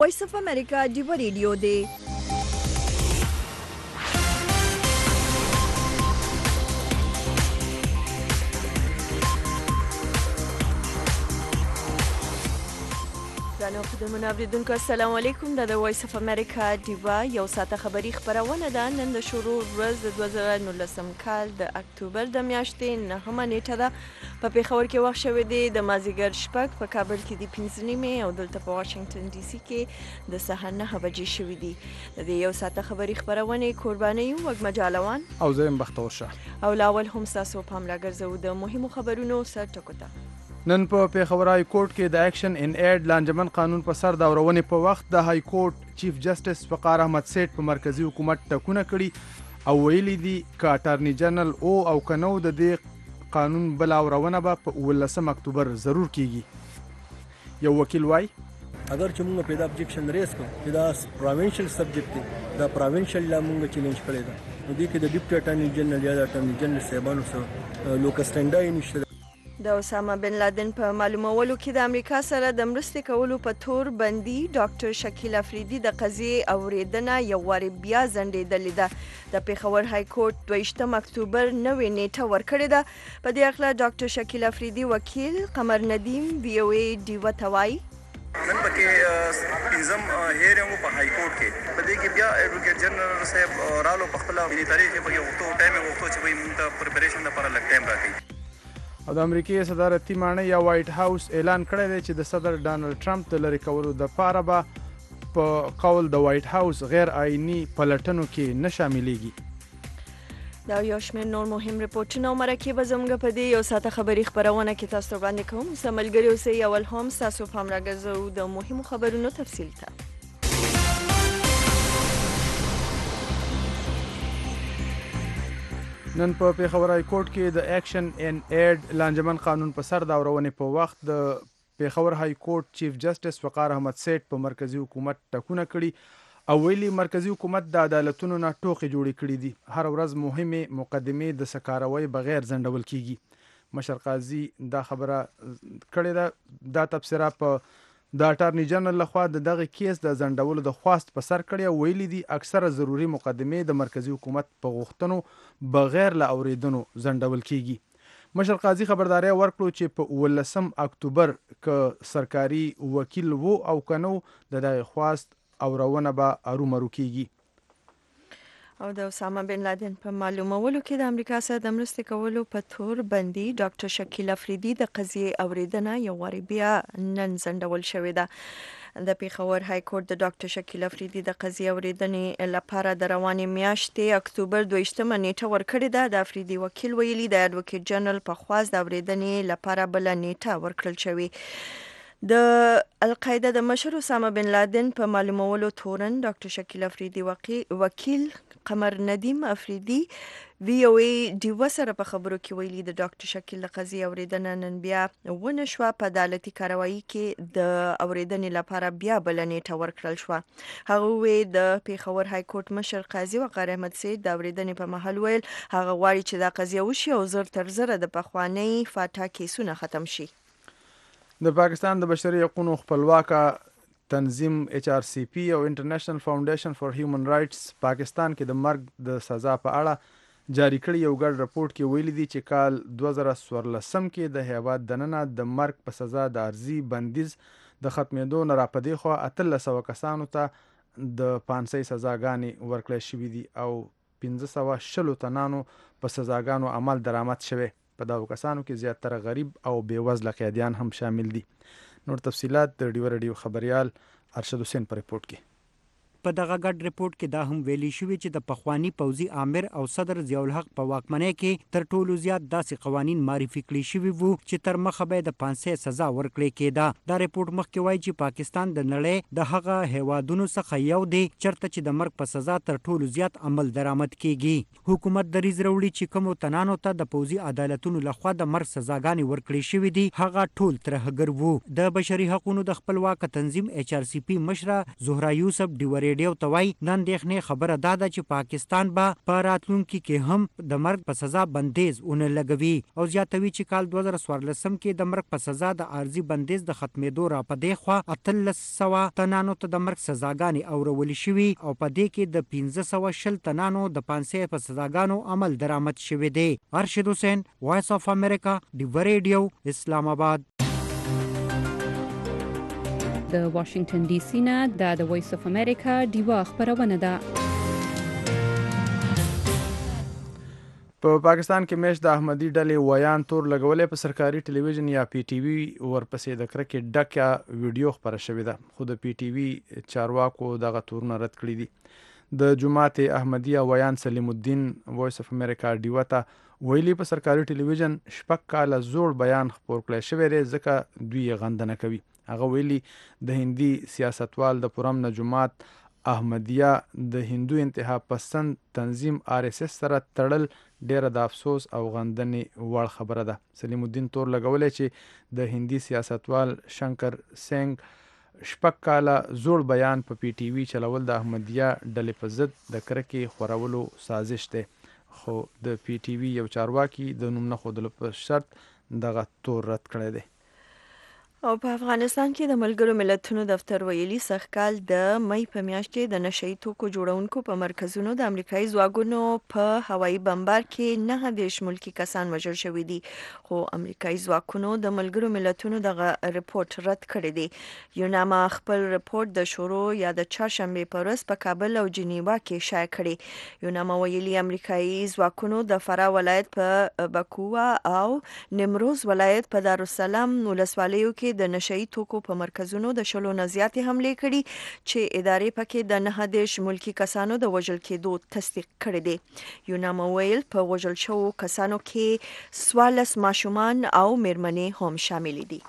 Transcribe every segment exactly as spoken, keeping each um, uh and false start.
وایس اف امریکا ډیوه ریډیو دی. ګرانو خدمتونو اوریدونکو السلام علیکم. دا د وایس اف امریکا ډیوه یو ساعته خبری خبرونه ده. نن د شروع ورځ د دوه زره نولسم کال د اکتوبر د میاشتې نهمه نیټه ده. په پیښور کې وخت شوی دی د مازیګر شپږ، په کابل کې د پنځه نیمې او دلته په واشنگټن ډي سي کې د سهار نهه بجې شوي دي. د دې یو ساعته خبری خبرونه قرباني یو وګ مجالوان او زه يم بختور شه او لاول هم تاسو پام راګرځو د مهمو خبرونو سر ټکو ته. نن په پیښور های کورټ کې د اکشن ان ایډ لانجمن قانون په سر د اورونې په وخت د های کورټ چیف جسټس فقار احمد سیټ په مرکزی حکومت ټکونه کړي او ویلي دي ک اټارنی جنرال او او کنو د دې قانون بل اورونه به په ولسم اکتوبر ضرور کیږي. یو وکیل وای اگر چې موږ پیدا ابجیکشن ریس کوو چې دا پروینشل سبجیکټ دی، دا پروینشل لا موږ چیلنج کړی دا نو دې کې د ډیپټي اټارنی جنرال یا د اټارنی جنرال صاحبانو سره لوکسټنډای نشته. د اسامه بن لادن په معلومولو کې د امریکا سره د مرستې کولو په تور بندي ډاکټر شکیل افریدي د قضیې اوریدنه یو واري بیا ځنډېدلې ده. د پیښور های کورټ دویشتم اکتوبر نوې نیټه ورکړې ده. په دې اړه ډاکټر شکیل افریدي وکیل قمر ندیم وی او ای ډیوه ته وایي نن پکې پنځم هیرنګ په های کورټ کې په دې کې بیا ایډوکیټ جنرال صاحب رالو په خپل ملي تاریخ کې په وختو ټایم وختو چې وایي موږ ته پریپریشن لپاره لږ ټایم راکړي. او د امریکای صدارتي ماڼۍ یا وایټ هاوس اعلان کړی دی چې د صدر ډانلډ ټرمپ د لری کولو د پاره به په قول د وایټ هاوس غیر آئینی پلټنو کې نه شاملېږي. دا یو شمېر نور مهم رپورټونه او مرکې به زموږ په دې یو ساعته خبري خبرونه کې تاسو وړاندې کوم. زه ملګري اوسئ. اول هم تاسو پام راګرځو د مهمو خبرونو تفصیل ته. نن په پیښور های کورټ کې د اکشن ان ایډ لانجمن قانون په سر د اورونې په وخت د پیښور های کورټ چیف جسټس فقار احمد سیټ په مرکزی حکومت ټکونه کړي او ویلي مرکزی حکومت د عدالتونو نه ټوکې جوړې کړي دي. هر ورځ مهمه مقدمې د سکاروي بغیر ځنډول کیږي. مشر قاضي دا خبره کړې ده. دا تبصره په د اټارنی جنرال لخوا د دغه کیس د ځنډولو د خواست په سر کړی او ویلي دي اکثره ضروری مقدمې د مرکزی حکومت په غوښتنو بغیر له اوریدنو ځنډول کیږي. مشر قاضي خبرداري ورکړو چې په ولسم اکتوبر ک سرکاري وکیل وو او کنو د دغه خواست اورونه به ارومرو کیږي. او د اسامه بن لادن په معلومولو کې د امریکا سره د مرستې کولو په تور بندي ډاکټر شکیل افریدي د قضیې اوریدنه یو واري بیا نن ځنډول شوې ده. د پیښور های کورټ د ډاکټر شکیل افریدي د قضیې اوریدنې لپاره د روانې میاشتې اکتوبر دویشتمه نیټه ورکړې ده. د افریدي وکیل ویلي د اډوکیټ جنرال په خواست د اوریدنې لپاره بل نیټه ورکړل شوې. د القاعده د مشر اسامه بن لادن په معلومولو تورن ډاکټر شکیل افریدي وکیل قمر ندیم افریدي وی او ای ډیوه سره په خبرو کې ویلي د ډاکټر شکیل د قضیې اوریدنه نن بیا ونه شوه. په عدالتي کاروایی کې د اوریدنې لپاره بیا بل نیټه ورکړل شوه. هغه وی د پیښور های کورټ مشر قاضي وقار احمد سیټ د اوریدنې په محل ویل هغه غواړي چې دا قضیه وشي او زر تر زره د پخوانی فاټا کیسونه ختم شي. د پاکستان د بشري حقوقو خپلواکه تنظیم ایچ آر سی پی او انټرنیشنل فاونډیشن فار هیومن رائټس پاکستان کې د مرګ د سزا په اړه جاری کړی یو ګډ رپورت کې ویلي دي چې کال دوه زره څوارلسم کې د هیواد دننه د مرګ په سزا د عرضي بندیز د ختمېدو نه راپدې خو اتلس سوه کسانو ته د پانسۍ سزاګانې ورکړل شوې دي او پنځه سوه شلو تنانو په سزاګانو عمل درآمد شوی. په دغو کسانو کې زیاتره غریب او بېوزله قیدیان هم شامل دي. نور تفصیلات د ډیوه رادیو خبریال ارشد حسین په رپورت کې. په دغه ګډ رپورت کې دا هم ویلي شوی چې د پخوانی پوځي آمر او صدر ضیاء الحق په واکمنۍ کې تر ټولو زیات داسې قوانین معرفي کړي شوي وو چې تر مخه به د پانسۍ سزا ورکړې کېده. دا رپورت مخکې وایي چې پاکستان د نړۍ د هغه هیوادونو څخه یو دی چرته چې د مرګ په سزا تر ټولو زیات عمل درآمد کیږي. حکومت دریځ راوړي چې کومو تنانو ته د پوځي عدالتونو لخوا د مرګ سزاګانې ورکړې شوې دي هغه ټول ترهګر وو. د بشري حقوقو د خپلواک تنظیم ایچ آر سی پی مشره زهرا یوسف ډیوه ریډیو ته وایي د اندېښنې خبره دا ده چې پاکستان به په راتلونکي کې هم د مرګ په سزا بندیز ونه لګوي او زیاتوي چې کال دوه زره څوارلسم کې د مرګ په سزا د عارضي بندیز د ختمېدو را په دې خوا اتلس سوه تنانو ته د مرګ سزاګانې اورولې شوي او په دې کې د پنځه سوه شل تنانو د پانسۍ په سزاګانو عمل درآمد شوی دی. ارشد حسین، وایس اف امریکا، ډیوه ریډیو، اسلام آباد. د واشنگټن ډي سي نه د د وایس اف امریکا ډیوه خبرونه ده. په پا پاکستان کې مېش د احمدي ډلې ویان تور لګولې په سرکاري ټلویزیون یا پی ټي وي ورپسې د کرکې ډکه ویډیو خبره شوې ده، خو د پی ټي وي چارواکو دغه تورونه رد کړي دي. د جماعت احمدیه ویان سلیم الدین وایس اف امریکا ډیوه ته ویلي په سرکاري ټلویزیون شپږ کاله زوړ بیان خپور کړی شوی دی ځکه دوی یې غندنه کوي. هغه ویلي د هندي سیاستوال د پرامن جماعت احمدیه د هندو انتها پسند تنظیم آر اس اس سره تړل ډیره د افسوس او غندنې وړ خبره ده. سلیم الدین تور لګولی چې د هندي سیاستوال شنکر سنگ شپږ کاله زوړ بیان په پی ټي وي چلول د احمدیه ډلې په ضد د کرکې خورولو سازش دی، خو د پی ټي وي یو چارواکي د نوم نه ښودلو په شرط دغه تور رد کړی دی. او په افغانستان کې د ملګرو ملتونو دفتر ویلي سږکال د مئی په میاشت کې د نشهیي توکو جوړونکو په مرکزونو د امریکایي ځواکونو په هوایي بمبار کې نهه دېرش ملکي کسان وژل شوي دي، خو امریکایي ځواکونو د ملګرو ملتونو دغه رپورت رد کړی دی. یوناما خپل رپورت د شورو یا د چهارشنبې په ورځ په کابل او جنیوا کې شایع کړی. یوناما ویلي امریکایي ځواکونو د فراه ولایت په بکووا او نیمروز ولایت په دارالسلام ولسوالیو کې د نشهیي توکو په مرکزونو د شلو نه زیاتې حملې کړي چې ادارې پکې د نهه دېرش ملکي کسانو د وژل کېدو تصدیق کړی دی. یوناما ویل په وژل شوو کسانو کې څوارلس ماشومان او میرمنې هم شامل دي.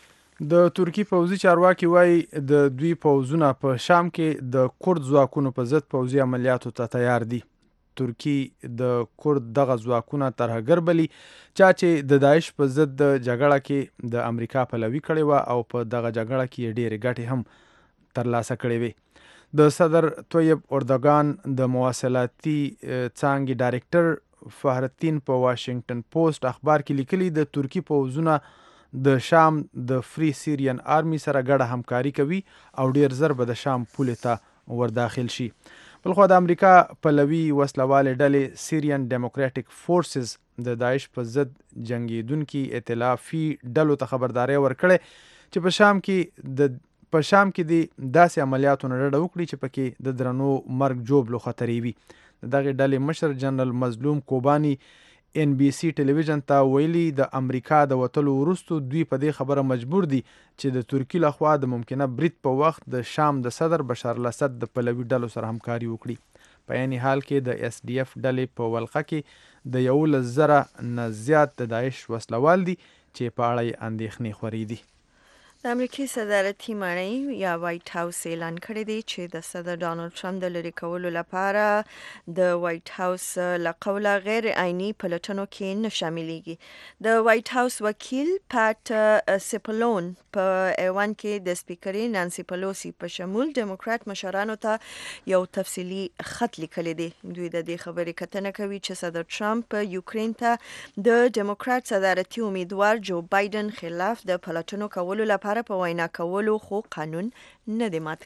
د ترکی پوځي چارواکي وایي د دوی پوځونه په شام کې د کورد ځواکونو په ضد پوځي عملیاتو ته تیار دي. ترکی د کورد دغه ځواکونه ترهګر بلي چا چې د داعش په ضد د جګړه کې د امریکا پلوي کړې وه او په دغه جګړه کې ډېرې ګټې هم ترلاسه کړې وې. د صدر طیب اردوګان د مواصلاتي څانګې ډایرکټر فهرالدین په واشنگټن پوسټ اخبار کې لیکلي د ترکی پوځونه د شام د فری سیریان آرمي سره ګډه همکاري کوي او ډېر زر به د شام پولې ته ورداخل شي. بلخوا د امریکا پلوي وسلوالې ډلې سیریان ډیموکراټیک فورسز د داعش په ضد جنګیدونکي ائتلافي ډلو ته خبرداری ورکړې چې په شام کې د په شام کې د داسې عملیاتو نه ډډه وکړي چې پکې د درنو مرګ ژوبلو خطرې وي. د دغې ډلې مشر جنرال مظلوم کوباني ان بي سي ټلویزیون ته ویلي د امریکا د وتلو وروسته دوی په دې خبره مجبور دي چې د ترکی لخوا د ممکنه برید په وخت د شام د صدر بشار الاسد د پلوي ډلو سره همکاري وکړي. په عین حال کې د اس ډي اف ډلې په ولقه کې د یولس زره نه زیات د داعش وسلوال دي چې په اړه یې اندېښنې خورې دي. د امریکای صدارتي ماڼۍ یا وایټ هاوس اعلان کړی دی چې د صدر ډانلډ ټرمپ د لرې کولو لپاره د وایټ هاوس له قوله غیر عیني پلټنو کې نه شاملېږي. د وایټ هاوس وکیل پاټ سیپلون په ایوان کې د سپیکرې نانسي پلوسی په شمول ډیموکرات مشرانو ته یو تفصیلي خط لیکلی دی. دوی د دې خبرې کتنه کوي چې صدر ټرمپ یوکرین ته د ډیموکرات صدارتي امیدوار جو بایدن خلاف د پلټنو کولو لپاره په وینا کولو خو قانون نه دی مات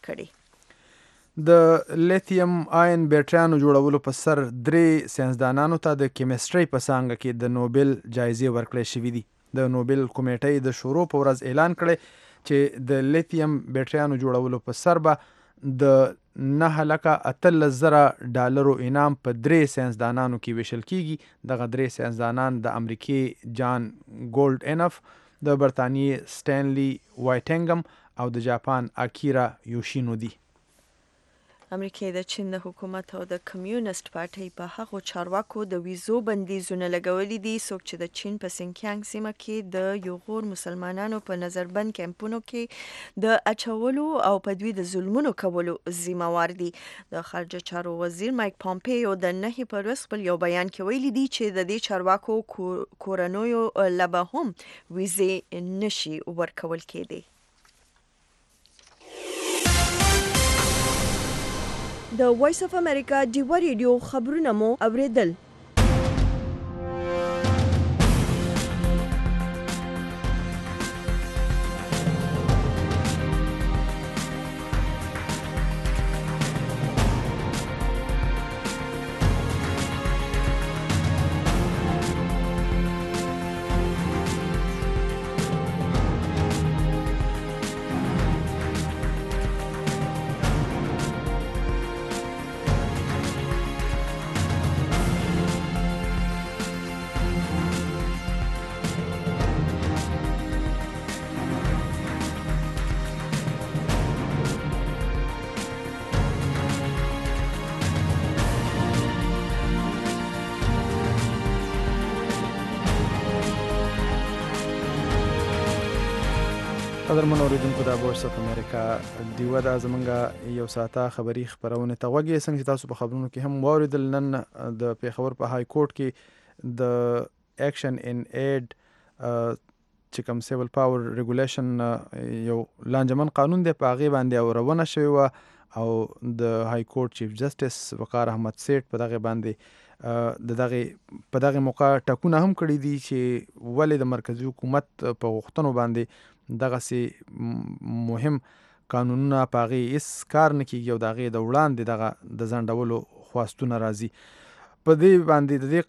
کړی. د لیتیم آین بیټریانو جوړولو په سر درې ساینسدانانو ته د کیمستري په څانګه کې د نوبل جایزې ورکړې شوې دي. د نوبل کمیټې د شروع په ورځ اعلان کړی چې د لیتیم بیټریانو جوړولو په سر به د نه لکه اتلس زره ډالرو انعام په درې ساینسدانانو کې ویشل کیږي. دغه درې ساینسدانان د امریکې جان ګولډ انف، د برطانیې سټینلی وایټنګم او د جاپان اکیرا یوشینو دي. امریکای د چین د حکومت او د کمیونست پارټۍ په هغو چارواکو د ویزو بندیزونه لګولي دي څوک چې د چین په سینکیانګ سیمه کې د یوغور مسلمانانو په نظربند کیمپونو کې د اچولو او په دوی د ظلمونو کولو ذمہوار دي. د خارجه چارو وزیر مایک پامپیو د نهي پر ورځ خپل یو بیان کې ویلي دي چې د دې چارواکو کورنیو لبه هم ویزې نشي ورکول کېدی. د وایس اف امریکا ډیوا ریډیو خبرونه مو اوریدل. قدرمن اوریدونکو د وایس اف امریکا دیوه دا زمونږ یو ساعته خبری خبرونه ته وګورئ. څنګه چې تاسو په خبرونو کې هم واوریدل، نن د پیښور په های کورټ کې د اکشن ان ایډ چې کوم سیول پاور ریګولیشن یو لانجمن قانون دی، په هغې باندې اورونه شوې وه او د های کورټ چیف جسټس وقار احمد سیټ په دغه باندې د دغه په دغه موقع ټاکونه هم کړي دي چې ولې د مرکزی حکومت په غوښتنو باندې دغه سي مهم قانونونه په هغې هېڅ کار نه کېږي او د هغې د وړاندې دغه د ځنډولو خواستونه راځي. په دې باندې د دې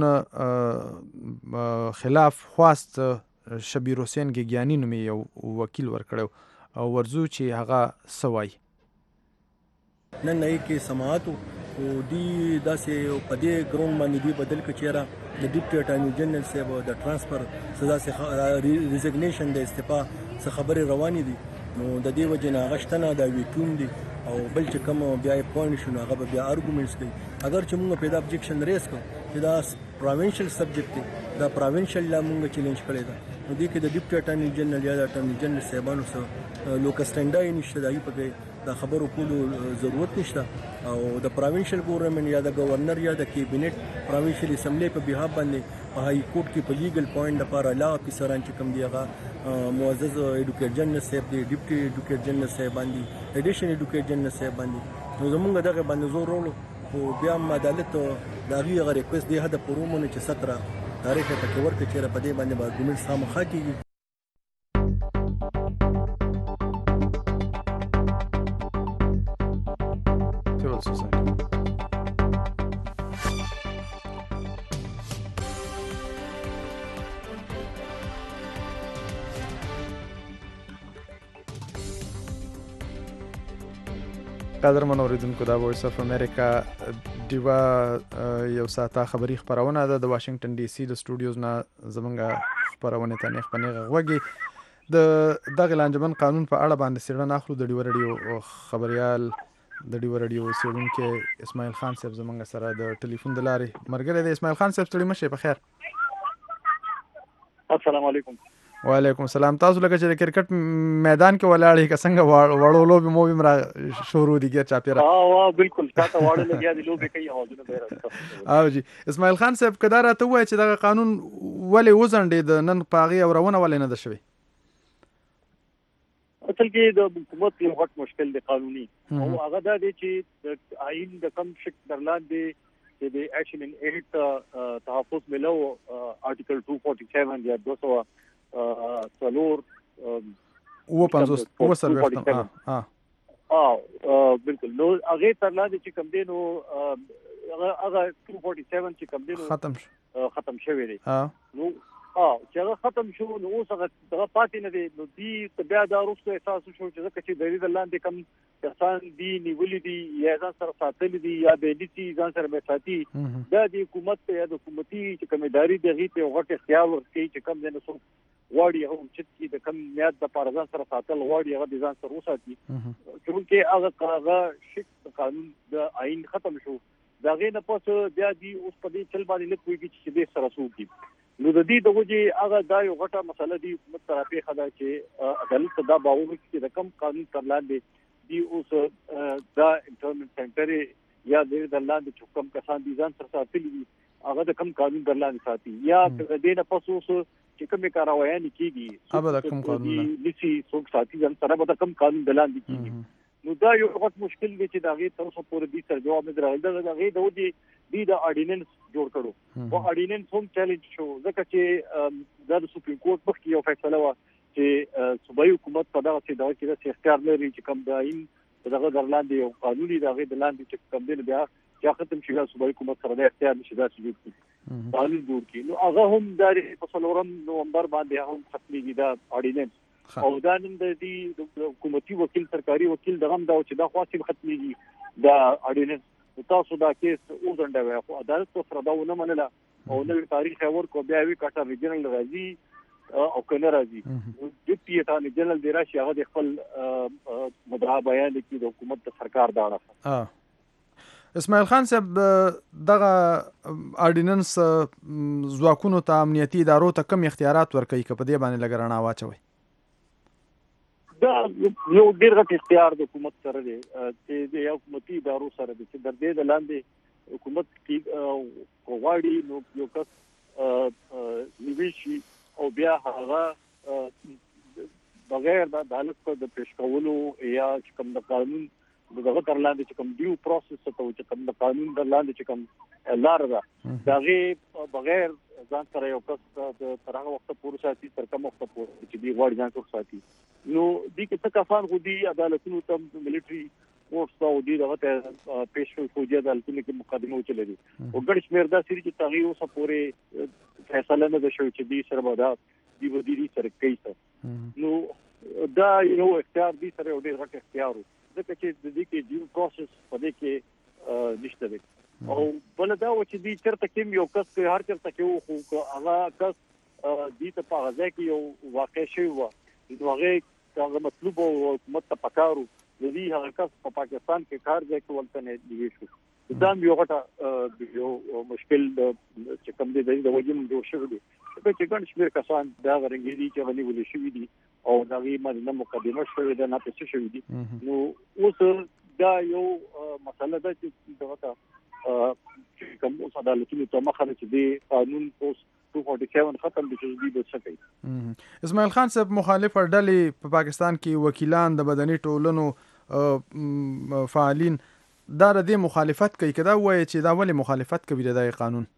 قانون خلاف خواست شبیر حسین ګیګیاني نومې یو وکیل ورکړی او ورځو چې هغه څه وایي. نن نه کې سماعت او دی داسې په دې ګراوند باندې دی بدل که چېرې د ډیپټي اټارني جنرال صاحب د ټرانسفر څه داسې ریزګنیشن د استعفا څه خبرې روانې دي، نو د دې وجې نه هغه شته نه، دا ویټون دي او بل چې کوم بیا یې پوینټ شو نو هغه به بیا ارګومنټس کوي. اگر چې موږ پیدا ابجیکشن ریز کړو چې دا پروینشل سبجیکټ دی، دا پروینشل لا موږ چیلنج کړی ده، نو دې کې د ډیپټي اټارني جنرال یا د اټارني جنرال صاحبانو سره لوکسټنډای نشته، د هغې پکې دا خبرو کولو ضرورت نشته او د پروینشل ګورنمنټ یا د گورنر یا د کیبنټ پروینشل اسمبلی په بهاف باندې په های کورټ کې په لیګل پوینټ لپاره لا افیسران چې کوم دی هغه معزز ایډوکیټ جنرال صاحب دی، ډیپټي ایډوکیټ جنرال صاحب باندې، ایډیشن ایډوکیټ جنرال صاحب باندې، نو زمونږ دغه باندې زور ورولو خو بیا هم عدالت د هغې هغه ریکویسټ دې حده پورې ومنو چې ستره تاریخ یې پکې ورکړي چېرې په دې باندې به ارګومنټس خامخا کېږي. قدرمن اوریدونکو د وایس اف امریکا ډیوا یو ساعته خبری خبرونه ده د واشنگټن ډي سي د سټوډیوز نه زمونږ خبرونه ته نیغ په نیغه غوږی. د دغه لانجمن قانون په اړه باندې څېړنه اخلو. د ډیوا رادیو خبریال د ډیوا رادیو څېړونکی اسماعیل خان صاحب زمونږ سره د ټلیفون د لارې ملګری دی. اسماعیل خان صاحب ستړي مه شئ، په خیر. السلام علیکم. وعلیکم السلام. تاسو لکه چې د کرکټ میدان کې ولاړې که څنګه وړو لوبې مو هم را شروع دي ګیر چاپیره؟ ها بالکل تاسو واړه لګیا دي لوبې کوي اوازونه به راځي. او جی اسماعیل خان صاحب که دا راته ووایي چې دغه قانون ولې وځنډېد، نن په هغې اورونه ولې نه ده شوې؟ اصل کې د حکومت یو غټ مشکل دی قانوني، او هغه دا دی چې د آئین د کم شک در لاندې چې د اکشن ان ایډ تحفظ ملو آرټیکل دو سو سینتالیس یا دو سو څلور اوه پنځوس اوه څلوېښتم اه بالکل، نو هغې تر لاندې چې کوم دی نو هغه هغه دو سو سینتالیس چې کوم دی نو ختم شو ختم شوی دی. نو اه چې هغه ختم شو نو اوس هغه دغه پاتې نه دی، نو دوی بیا دا وروسته احساس شو چې ځکه چې د دې لاندې کوم کسان دي نیولي دي یا ځان سره ساتلي دي یا به دي ځان سره به ساتي، دا د حکومت یا د حکومتي چې کوم اداري د هغې ته غټ اختیار ورکوي چې کوم ځای نه څوک غواړي هغه چې چې د کوم میاد دپاره ځان سره ساتل غواړي هغه د ځان سره وساتي. چونکې هغه هغه شک قانون د آئین ختم شو، د هغې نه پس بیا دي اوس په دې چل باندې نه پوهېږي چې دې سره څوک دي. نو د دې د وجې هغه دا یو غټه مسله دي حکومت ته راپېښه ده چې عدالت ته دا باور وکړي چې د کوم قانون تر لاندې دي اوس دا انټرنټ سینټر یا د دې در لاندې چې کوم کسان دي ځان سره ساتلي دي هغه د کوم قانون در لاندې ساتي، یا د دې نه پس اوس چې کومې کاروایانې کېږي هغه د کوم قانون نیسي څوک ساتي ځان سره به د کوم قانون در لاندې کېږي. نو دا یو غټ مشکل دی چې دا غي تر څو پورې دي تر جواب نه راغلی دا غي د ودی دی د اډیننس جوړ کړو او اډیننس هم چیلنج شو ځکه چې د سپریم کورټ مخکې یو فیصله و چې صوبایي حکومت په دغه څه دا کې د اختیار لري چې کوم دایم دغه درلاندې یو قانوني دغه دلاندې چې کوم دی بیا چې ختم شي د صوبایي حکومت سره د اختیار نشي دا چې جوړ کړي قانون جوړ کړي نو هغه هم د فصلورم نومبر باندې هم ختميږي دا اډیننس او دا نن د دې حکومتي وکیل سرکاري وکیل دغه دا چې دا خاصه ختميږي دا اډیننس تاسو دا کیس اوزنده وي خو عدالت سره دا ونه منله او نو تاریخ ورکو بیا وی کټه ریجنل راځي او کنه راځي ډیپټي اټارنی جنرال دی راشي هغه د خپل مدعا بیان کوي د حکومت د سرکار دا نه اسماعیل خان صاحب دغه اډیننس ځواکونو ته امنیتي ادارو ته کوم اختیارات ورکوي که په دې باندې لګرانه واچوي دا یو ډیر غټ اختیار د حکومت سره دی چې د حکومتي ادارو سره دی چې د دې د لاندې حکومت کې غواړي نو یو کس نیویشي او بیا هغه بغیر د عدالت په د پیش کولو یا کوم د قانون دغه تر لاندې چې کوم ډیو پروسس ته چې کوم د قانون د لاندې چې کوم لار ده دغه بغیر ځان سره یو کس د ترغه وخت پورې ساتي تر کوم وخت پورې چې دی غواړي ځان سره ساتي نو دې کې څه کسان خو دي عدالتونو ته ملټري کورټس او دي دغه پیش فوجي عدالتونو کې مقدمه وچلې دي او ګډ شمیر دا سری چې تغیر اوسه پورې فیصله نه شوی چې دی سره ودا دی ودی سره کوي نو دا یو اختیار دی سره ډېر غټ اختیار ځکه چې د دې کې ډیو پروسس په دې کې نشته دی او بل دا و چې دې چرته کې یو کس هر چرته کې خو هغه کس دې ته په غځه کې یو واقع شوی و نو هغه هغه مطلوب او حکومت ته پکارو د دې هغه کس په پاکستان کې کار ځای کې ولته نه دی شو دا یو غټه یو مشکل چې کوم دی د وجې جوړ شوی دی چې ګڼ شمېر کسان دا غرنګي دي چې غني ولې شوی دي او دا غي باندې مقدمه شوې ده نه پېښ شوې دي نو اوس دا یو مسله ده چې دغه کوم اوس عدالتونو ته مخه چې دی قانون اوس دو سه سات ختم دي چې دی به څه کوي اسماعیل خان صاحب مخالف ډلې په پاکستان کې وکیلان د مدني ټولنو فعالین دا د مخالفت کوي کدا وایي چې دا ولې مخالفت کوي د قانون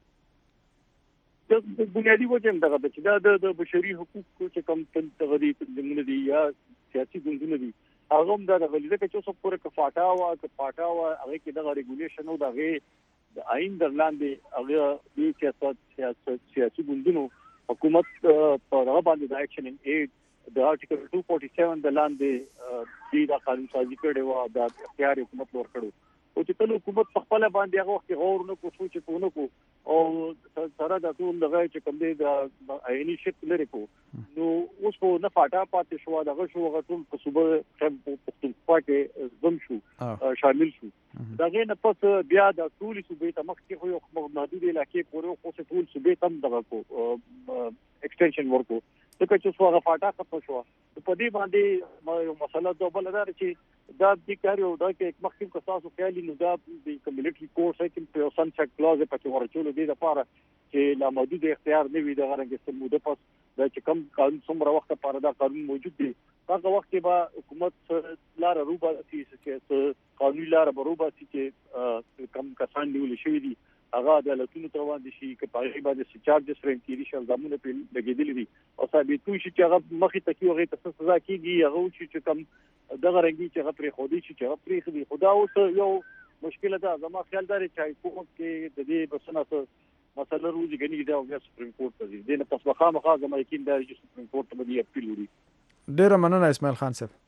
د بنیادی وجه دغه چې دا د بشري حقوقو چې کوم تغذیه د دي یا سیاسي ګوندونه دي هغه هم دا د غلیظه کې چې څو پورې کفاټا وا کفاټا وا هغه کې د ریګولیشن او دغه د آئین درلاندې هغه د سیاست سیاسي ګوندونو حکومت په هغه باندې د اکشن ان ایډ د ارټیکل دو سه سات د لاندې د قانون سازي کړي و د اختیار حکومت ور کړو او چې کله حکومت په خپل باندې هغه وخت غور نه کو سوچ کو نه کو او سره د ټول دغه چې کوم دی د عیني شکل لري کو نو اوس په نه فاټا پاتې شو دغه شو هغه ټول په صوبه پښتونخوا کې زم شو شامل شو دغه نه پس بیا د ټول صوبې ته مخ کې یو محدود علاقې پورې خو ټول صوبې تم دغه کو ایکسټنشن ورکو دغه چې څو هغه فاټا ختم شو په دې باندې یو مسله د بل لري چې دا د کار یو دا کې مخکې کو تاسو خیالي نو دا د کمیونټي کورس کې په سن چک کلاز په چې ورچول دي د لپاره چې لا محدود اختیار نه وي د غرنګ سموده پس دا چې کم قانون څومره وخت لپاره دا قانون موجود دی هغه وخت کې به حکومت لار روبا چې قانوني لار به روبا چې کم کسان نیول شوی دي هغه عدالتونو ته وړاندې شي چې په هغه باندې چارجز فریم کېږي چې الزامونه په لګېدلې دي او ثابتوي چې هغه مخې ته کې هغه ته سزا کېږي هغه چې کم دغه رنګي چې هغه پرې خودي چې هغه پرې خدي خدا اوس یو مشکله ده زما خیال داري چې حکومت کې د دې بسنه مسله روزي غني دا او سپریم کورټ ته دي نه پس مخه مخه زما یقین دا چې سپریم کورټ ته دی اپیل وړي ډیر مننه اسماعیل خان صاحب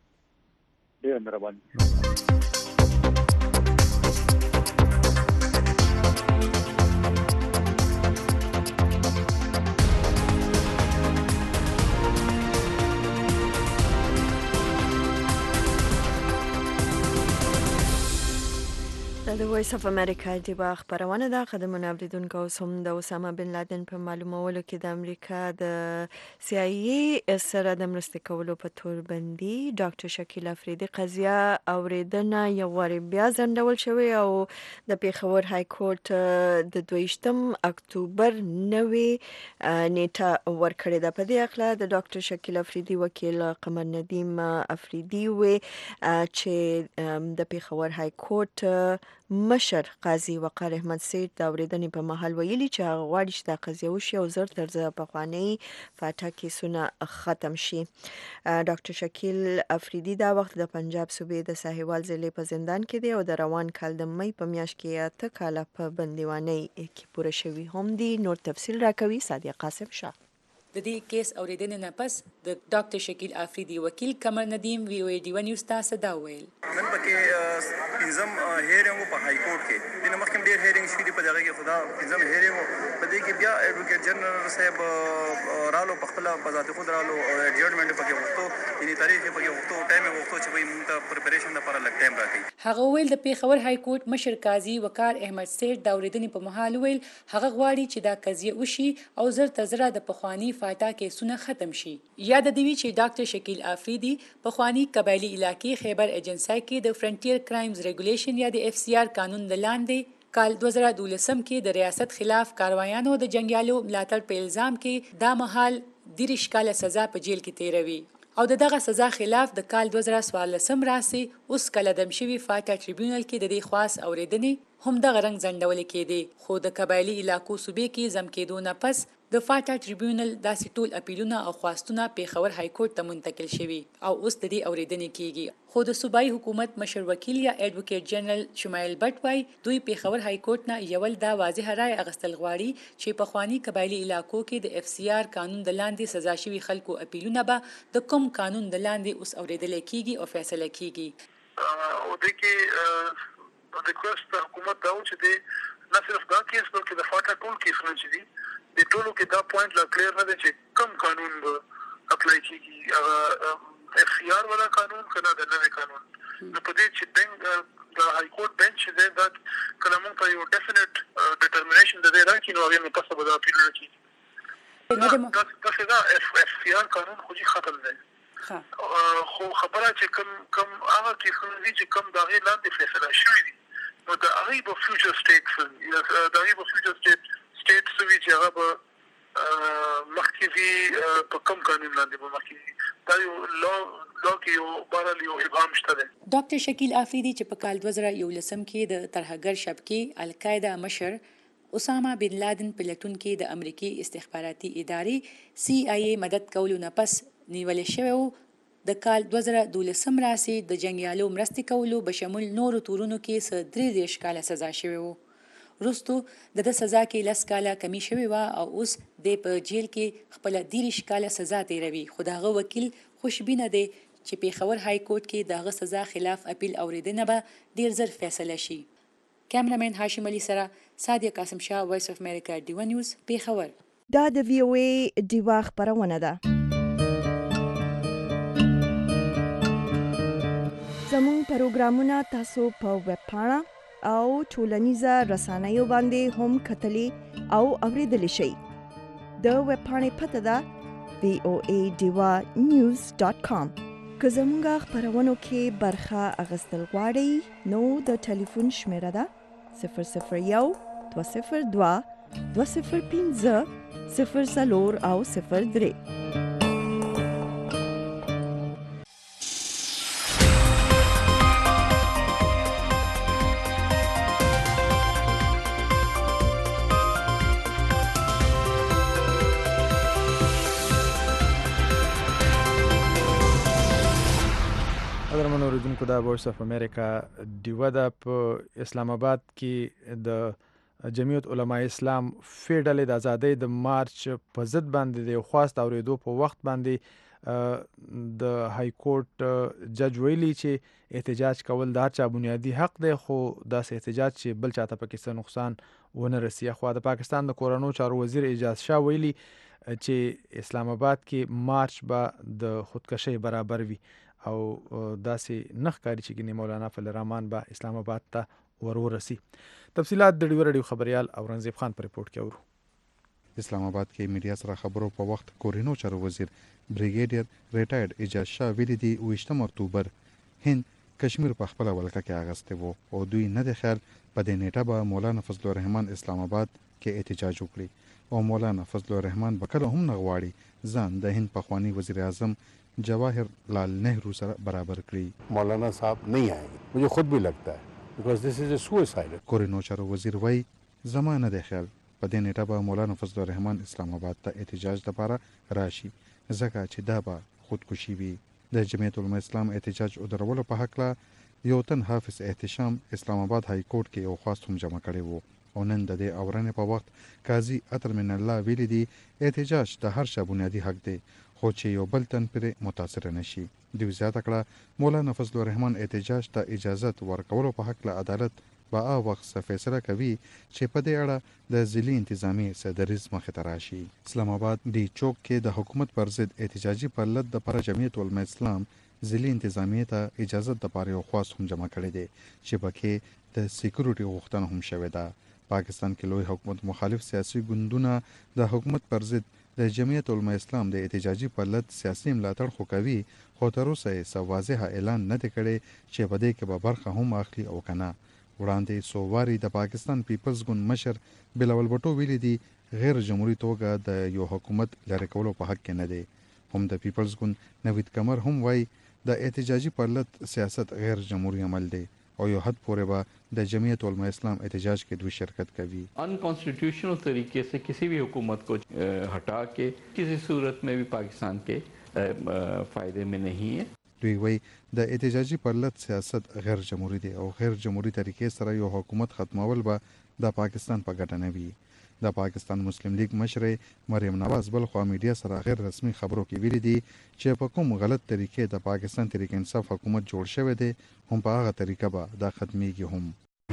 ډیر مهرباني د د وایس اف امریکا د با خبرونه ده قدمونه اوریدونکو سم د اسامه بن لادن په معلومولو کې د امریکا د سی آی ای سره د مرستې کولو په تور بندي ډاکټر شکیل افریدي قضیه اوریدنه یو وری بیا ځنډول شوې او د پیښور های کورټ د دویشتم اکتوبر نوې نیټه ورکړې ده. په دې اړه د ډاکټر شکیل افریدي وکیل قمر ندیم افریدي وی چې د پیښور های کورټ مشر قاضي وقار احمد سید د اوریدنې په محل ویلي چې هغه غواړي چې د قضیه وشي او زر تر زه پخواني فاټا کیسونه ختم شي. ډاکټر شکیل افریدي دا وخت د پنجاب صوبې د ساحوال ضلع په زندان کې دی او د روان کال د مې په میاشت کې اته کاله په بندیوانۍ کې پوره شوی هم دی. نور تفصیل راکوي صادق قاسم شاه. د دې کیس اوریدنې نه پس د ډاکټر شکیل افریدي وکیل قمر ندیم وی او ای ډی ون نیوز ته صدا ویل. نن پکې پنځم هیرینګ په های کورټ کې د مخکې ډیر هیرینګ شوي په دغه کې خدا پنځم هیرینګ په دې کې بیا ایډوکیټ جنرال صاحب رالو په خپل بذات خود رالو ججمنټ پکې وختو یعنی تاریخ پکې وختو ټایم وختو چې وایي موږ ته پریپریشن لپاره لږ ټایم راکړي. هغه ویل د پیښور های کورټ مشر قاضي وقار احمد سید د اوریدنې په محل ویل هغه غواړي چې دا قضیه وشي او زر تر زره د پخواني فاټا کیسونه ختم شي. یاد دی چې ډاکټر شکیل افریدي پخواني قبایلی علاقې خیبر ایجنسی کې د فرنټیر کرایمز ریګولیشن یا د اف سی آر قانون د لاندې کال دوه زره دولسم کې د ریاست خلاف کاروایانو د جنگیالو ملاتړ په الزام کې دا مهال دیرش کاله سزا په جیل کې تیروي او د دغه سزا خلاف د کال دوه زره څوارلسم راسي اوس کله دم شوی فاټا ټریبیونل کې د دې خاص اوریدنې هم دغه رنګ ځنډول کېدی خو د قبایلی علاقو صوبې کې زم کېدو نه پس د فاټا ټریبیونل داسې ټول اپیلونه او خواستونه پیښور های کورټ ته منتقل شوي او اوس د دې اوریدنې کېږي. خو د صوبایي حکومت مشر وکیل یا ایډوکیټ جنرال شمایل بټ وايي دوی پیښور های کورټ نه یول دا واضح رائے اغستل غواړي چې پخواني قبایلی علاقو کې د اف سی آر قانون د لاندې سزا شوي خلکو اپیلونه به د کوم قانون د لاندې اوس اوریدل کېږي او فیصله کېږي. او د کې د کوست حکومت دا و چې د نه صرف دا کیس بلکې د فاټا ټول کیسونه چې دي د ټولو کې دا پوینټ لا کلیر نه دی چې کوم قانون به اپلای کیږي هغه اف سی آر والا قانون کنه د نوې قانون نو په دې چې بنک د های کورټ بنچ دی دا کله موږ ته یو ډیفینټ ډیټرمینیشن د دې راکې نو هغه په څه به اپیل وکړي دا څه دا اف سی آر قانون خو جی ختم دی خو خبره چې کوم کوم هغه کیسونه دي چې کوم دغه لاندې فیصله شوې دي نو د هغه په فیوچر سټیټس یا د هغه په فیوچر سټیټ سټیټ سوي چې هغه په مخکې وي په کوم قانون لاندې به مخکې دا یو لا لا کې یو بارل یو ابهام شته دی. ډاکټر شکیل افریدي چې په کال دوه زره یولسم کې د ترهګر شبکې القاعده مشر اسامه بن لادن په لټون کې د امریکای استخباراتي ادارې سی آی ای مدد کولو نه پس نیول شوی و. د کال دوه زره دولسم راسي د جنگیالو مرستې کولو بشمول نورو تورونو کې س درې دیرش کاله سزا شوی و. وروستو د د سزا کې لس کاله کمی شوی و او اوس د په جیل کې خپل دیرش کاله سزا تیروي. خو دغه وکیل خوشبینه دی چې پیښور های کورټ کې دغه سزا خلاف اپیل اوریدنه به ډیر زر فیصله شي. کیمرامین هاشم علي سره صادق قاسم شاه وایس اف امریکا ډی ون نیوز پیښور. دا د وی او ای ډیوا خبرونه ده. زموږ پروګرامونه تاسو په ویب پاڼه او ټولنیزه رسنیو باندې هم کتلی او اوریدلی شئ. د ویب پاڼې پته ده وی او ای ډیوا نیوز ډاټ کام. که زموږ خبرونو کې برخه اخیستل غواړئ نو د ټلیفون شمیره ده صفر صفر یو دوه صفر دوه دوه صفر پنځه صفر څلور او صفر درې. اوریدونکو د وایس اف امریکا ډیوا د په اسلام آباد کې د جمعیت علماء اسلام فیډرل د ازادۍ د مارچ په ضد باندې د خواست اوریدو په وخت باندې د های کورټ جج ویلي چې احتجاج کول د هر چا بنیادی حق دی خو داسې احتجاج چې بل چاته پکې څه نقصان ونه رسي. خو د پاکستان د کورونو چارو وزیر اعجاز شاه ویلي چې اسلام آباد کې مارچ به د خودکشي برابر وي او داسې نخ کاری چې ګنې مولانا فضل الرحمن با اسلام آباد ته ورورسي. تفصيلات د ډیو رادیو خبريال اورنګزیب خان پر رپورټ کې اورو. اسلام آباد کې میډیا سره خبرو په وخت کورینو چارو وزیر بریګیډیر ریټایرډ اجاز شاه ویلي دی اوویشتم اکتوبر هند کشمیر په خپل ولکه کې اغسته وو او دوی نه د خیر په دې نیټه به مولانا فضل الرحمن اسلام آباد کې احتجاج وکړي او مولانا فضل الرحمن بکره هم نغواړي ځان د هند پخوانی وزیر اعظم جواهر لال नेहरू سره برابر کړي. मौलाना साहब नहीं आएंगे, मुझे खुद भी लगता है, because this is a suicide. کورینو چارو وزیر وای زمانه د خیال په دې نیټه به مولانا فضل الرحمن اسلام آباد ته احتجاج لپاره راشي ځکه چې دا به خودکشي وي. د جمعیت العلماء اسلام احتجاج او درولو په حق لا یو تن حافظ احتشام اسلام آباد های کورټ کې یو خواست هم جمع کړی وو او نن د دې اورنې په وخت قاضي عطر من الله ویلي دی احتجاج د هر چا بنیادی حق دی خو چې یو بل تن پرې متاثر نشي. دوی زیاته کړه مولانا فضل الرحمن احتجاج ته اجازه ورکولو په حق له عدالت با وخت فیصله کوي چې په دې اړه د ضلعي انتظامی صدریز مخې ته راشي. اسلام آباد دی چوک کې د حکومت پر ضد احتجاجي پرلط د پر جمعیت العلماء اسلام ضلعي انتظامی ته اجازه د پاره یو خاص هم جمع کړی دی چې پکې د سکیورټي غوښتنه هم شوې ده. پاکستان کې لوی حکومت مخالف سیاسي ګوندونه د حکومت پر ضد د جمعیت العلماء اسلام د احتجاجي پرلط سیاسي ملاتړ خو کوي خو تر اوسه یې واضح اعلان نه دی کړی چې په دې کې به برخه هم اخلي او کنه. وړاندې سوواري د پاکستان پیپلز ګوند مشر بلاول بټو ویلي دی غیر جمهوریت توګه د یو حکومت لری کولو په حق کې نه دی. هم د پیپلز ګوند نوید کمر هم وای د احتجاجي پرلط سیاست غیر جمهوری عمل دی اور یہ حد پورے با د جمعیت علماء اسلام احتجاج کے دوی شرکت کوي. ان کانسٹیٹیوشنل طریقے سے کسی بھی حکومت کو ہٹا کے کسی صورت میں بھی پاکستان کے فائدے میں نہیں ہے. دوی وای د احتجاجي پرلط سیاست غیر جمهوری دی او غیر جمهوری طریقې سره یو حکومت ختمول به د پاکستان په ګټه نه وي. د پاکستان مسلم لیگ مشر مریم نواز بل خو میډیا سره غیر رسمي خبرو کې ویلي دي چې په کوم غلط طریقې د پاکستان تحریک انصاف حکومت جوړ شوی دی هم په هغه طریقه به دا ختميږي هم.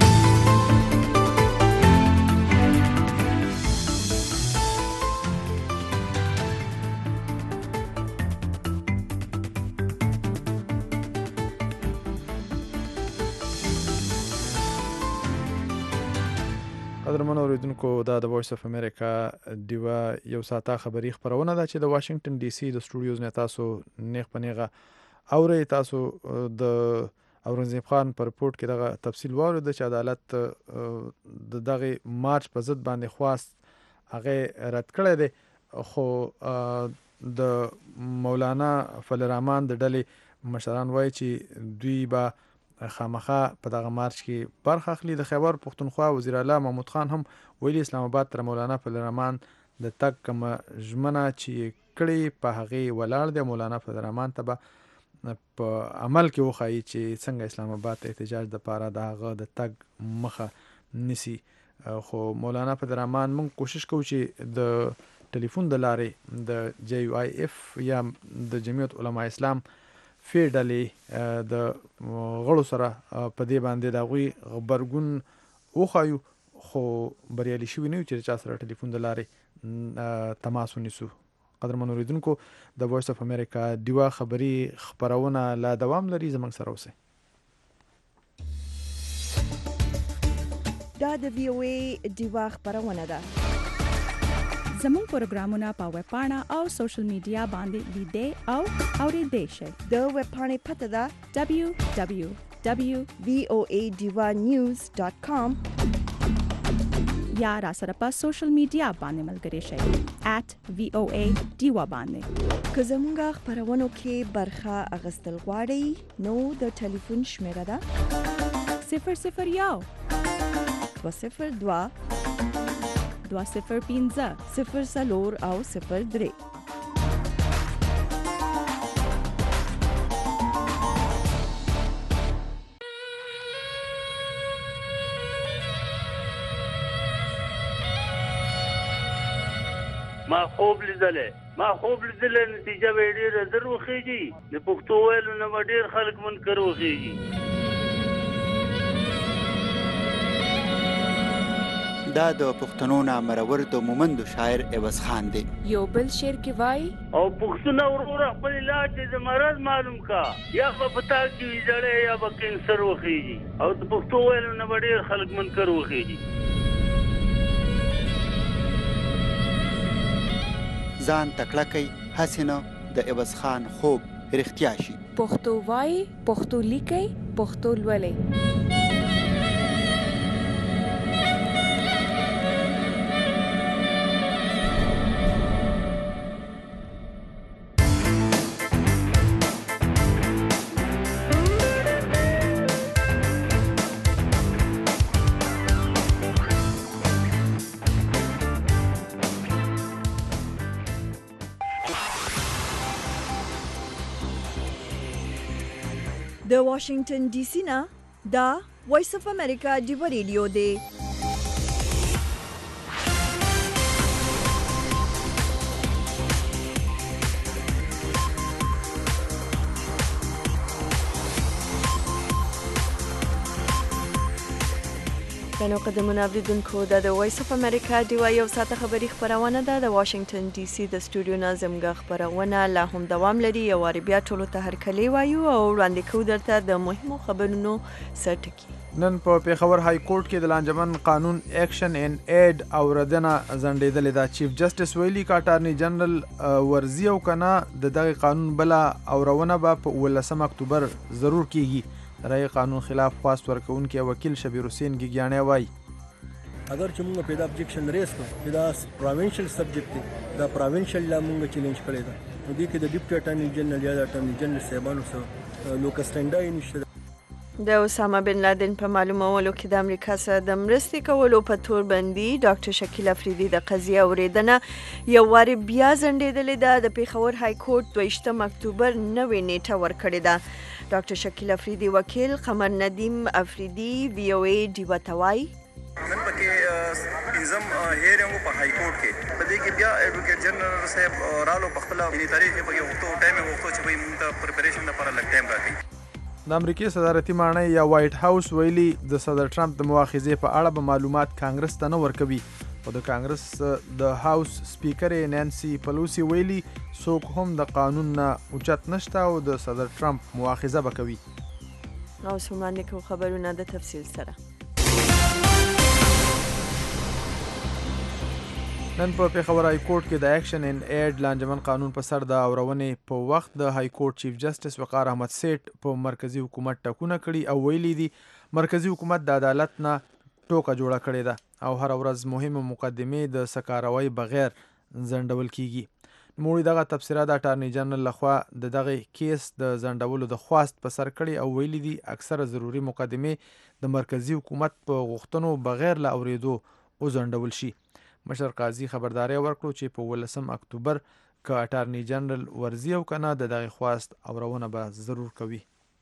قدرمن اوریدونکو دا د وایس اف امریکا دیوا یو ساته خبری خبرونه ده چې د واشنگټن ډي سي د سټوډیوز نه تاسو نیغ پنیغه اوري تاسو د اورنګزیب خان پر رپورټ کې دغه تفصیل واره د عدالت د دغه مارچ په ضد باندې خواست هغه رد کړی دی خو د مولانا فضل الرحمن د ډلې مشران وایي چې دوی به خامخا په دغه مارچ کې برخه اخلي. د خیبر پښتونخوا وزیر اعلی محمود خان هم ویلي اسلام آباد تر مولانا فضل الرحمن د تک کوم ژمنه چې کړي په هغه ولاړ دی. مولانا فضل الرحمن ته به په عمل کې وخایي چې څنګه اسلام آباد ته احتجاج د پاره دغه د تک مخه نسی. خو مولانا فضل الرحمن موږ کوشش کوو چې د ټلیفون د لارې د جی یو آی اف یا د جمعیت علماء اسلام فیډلې د غړو سره په دې باندې دا غوي خبرګون وخایو خو بریالي شوی نه چې چا سره ټلیفون د لارې تماس ونیسو. قدرمن اوریدونکو د وایس اف امریکا دیوا خبری خبرونه لا دوام لري زمنګ سره اوسه. دا د وی او ای دیوا خبرونه ده. زمون پروګرامونه په ویب پاڼه او سوشل میډیا باندې لیدئ او اوریدئ شئ. د ویب پاڼې پته ده دبلیو دبلیو دبلیو ډاٹ وی او ای دیوا نیوز ډاٹ کام یا را سره په سوشل میډیا باندې ملګری شئ ایٹ وی او ای دیوا باندې. که زمونږ خبرونو کې برخه اغستل غواړئ نو د ټلیفون شمیره ده صفر صفر یو دو صفر دوا دوا صفر پینزه صفر سلور او صفر درې. ما خوب لیدلې ما خوب لیدلې نتیجه به ډېره زر وخیږي. د پښتو ویلو نه به ډېر خلک منکر وخیږي. دا د پښتنو نه مرور د مومندو شاعر عوض خان دی. یو بل شعر کې وایي او پښتون وروره خپل علاج د مرض معلوم کا یا په پتا کې ویځړې یا په کینسر وخیږي او د پښتو ویلو نه ډېر خلک منکر وخیږي. ځان تکړه کوي هسې نه د عوض خان خوب رښتیا شي. پښتو وایي، پښتو لیکي، پښتو لولي. د واشنگټن ډي سي نه دا وایس اف امریکا ډیو ریډیو دی. بنو قدمونه اوریدونکو دا د وایس اف امریکا ډیو یو ساعته خبری خبرونه ده د واشنگټن ډي سي د سټوډیو نه زموږ خبرونه لا هم دوام لري. یو واری بیا ټولو ته هرکلی وایو او وړاندې کوو درته د مهمو خبرونو سرټکی. نن په پیښور های کورټ کې د لانجمن قانون اکشن ان ایډ اوردنه ځنډېدلې ده. چیف جسټس ویلي کا اټارنی جنرال ورزي او کنه د دغه قانون بلا اورونه به په ولسم اکتوبر ضرور کیږي. رای قانون خلاف خواست ورکوونکی وکیل شبیر حسین ګیګیانی وایي اگر چې موږ پیدا ابجیکشن ریس کړو چې دا پروینشل سبجیکټ دی دا پروینشل لا موږ چیلنج کړی دا نو دې کې د ډیپټي اټارنی جنرال یا د اټارنی جنرال صاحبانو سره لوکس ټنډای نشته. د اسامه بن لادن په معلومولو کې د امریکا سره د مرستې کولو په تور باندې ډاکټر شکیل افریدي د قضیه اوریدنه یو واری بیا ځنډېدلې ده. د پیښور های کورټ دویشتم اکتوبر نوې نیټه ورکړې ده. ډاکټر شکیل افریدي وکیل قمر ندیم افریدي وی او ای ډیو ته وایي نن پکې پنځم هیرنګ په های کورټ کې په دې کې بیا ایډوکیټ جنرال صاحب رالو په خپل یعنی تاریخ په کې وختو ټایم وختو چې به موږ ته پریپریشن لپاره لږ ټایم راکړي. د امریکای صدارتي ماڼۍ یا وایټ هاوس ویلي د صدر ټرمپ د مواخذې په اړه به معلومات کانګرس ته نه ورکوي. او د کانګرس د هاوس سپیکر نانسی پلوسی ویلي څوک هم د قانون نه اوچت نشته او د صدر ټرمپ مواخذه به کوي. او سمانه کو خبرونه د تفصیل سره نن په پیښور های کورټ کې د اکشن ان ایډ لانجمن قانون په سر د اورونې په وخت د های کورټ چیف جسټس وقار احمد سیټ په مرکزی حکومت ټاکونه کړي او ویلي دي مرکزی حکومت د عدالت نه ټوکه جوړه کړې ده او هر ورځ مهمه مقدمې د سکاروي بغیر ځنډول کیږي. نوموړي دغه تبصره د اټارنی جنرال لخوا د دغه کیس د ځنډولو د خواست په سر کړي او ویلي دي اکثره ضروري مقدمې د مرکزی حکومت په غوښتنو بغیر له اوریدو وځنډول شي. مشر قاضي خبرداري ورکړو چې په ولسم اکتوبر که اټارنی جنرال ورزي او کنه د دغه خواست اورونه به ضرور کوي.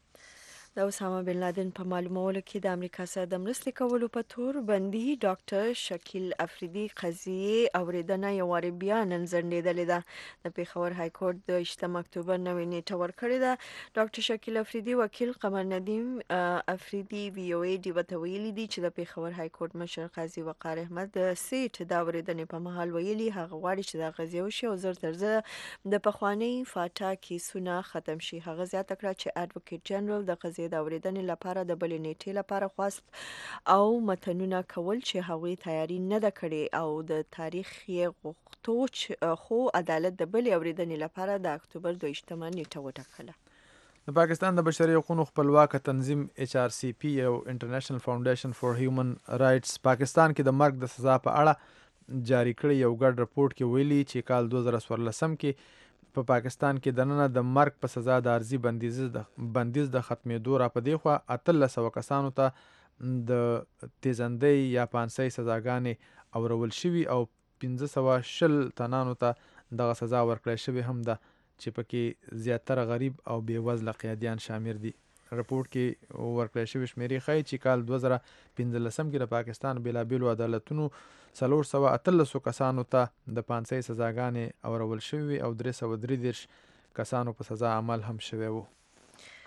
د اسامه بن لادن په معلومولو کې د امریکا سره د مرستې کولو په تور باندې ډاکټر شکیل افریدي قضیه اوریدنه یو واری بیا نن ځنډېدلې ده. د پیښور های کورټ د اشتم اکتوبر نوې نیټه ورکړې ده. ډاکټر شکیل افریدي وکیل قمر ندیم افریدي وی او ای ډیو ته ویلي دي چې د پیښور های کورټ مشر قاضي وقار احمد سیټ د اوریدنې په مهال ویلي هغه غواړي چې د قضیه وشي او زر تر زره د پخواني فاټا کیسونه ختم شي. هغه زیاته کړه چې اډوکیټ جنرال د قضیه د اوریدنې لپاره د بلې نیټې لپاره خواست او متنونه کول چې هغوی تیاری نه ده کړې او د تاریخ یې غوښتو خو عدالت د بلې اوریدنې لپاره د اکتوبر دویشتمه نیټه وټاکله. د پاکستان د بشري حقوقو خپلواک تنظیم ایچ آر سی پی او انټرنیشنل فاونډیشن فار هیومن رائټس پاکستان کې د مرګ د سزا په اړه جاری کړی یو ګډ رپورټ کې ویلي چې کال دوه زره څوارلسم کې په پا پاکستان کې دننه د مرګ په سزا د عرضي بندیز د بندیز د ختمېدو را په دی خو اتلس سوه کسانو ته د تیزندۍ یا پانسۍ سزاګانې اورول شوي او پنځه سوه شل تنانو ته دغه سزا ورکړی شوې هم ده چې پکې زیاتره غریب او بېوزله قیدیان شامل دي. رپورټ کې ورکړی شوي شمیرې ښایي چې کال دوه زره پنځلسم کې د پاکستان بېلابېلو عدالتونو څلور سوه اتلسو کسانو ته د پانسۍ سزاګانې اورول شوي او درې سوه درې دېرش کسانو په سزا عمل هم شوی و.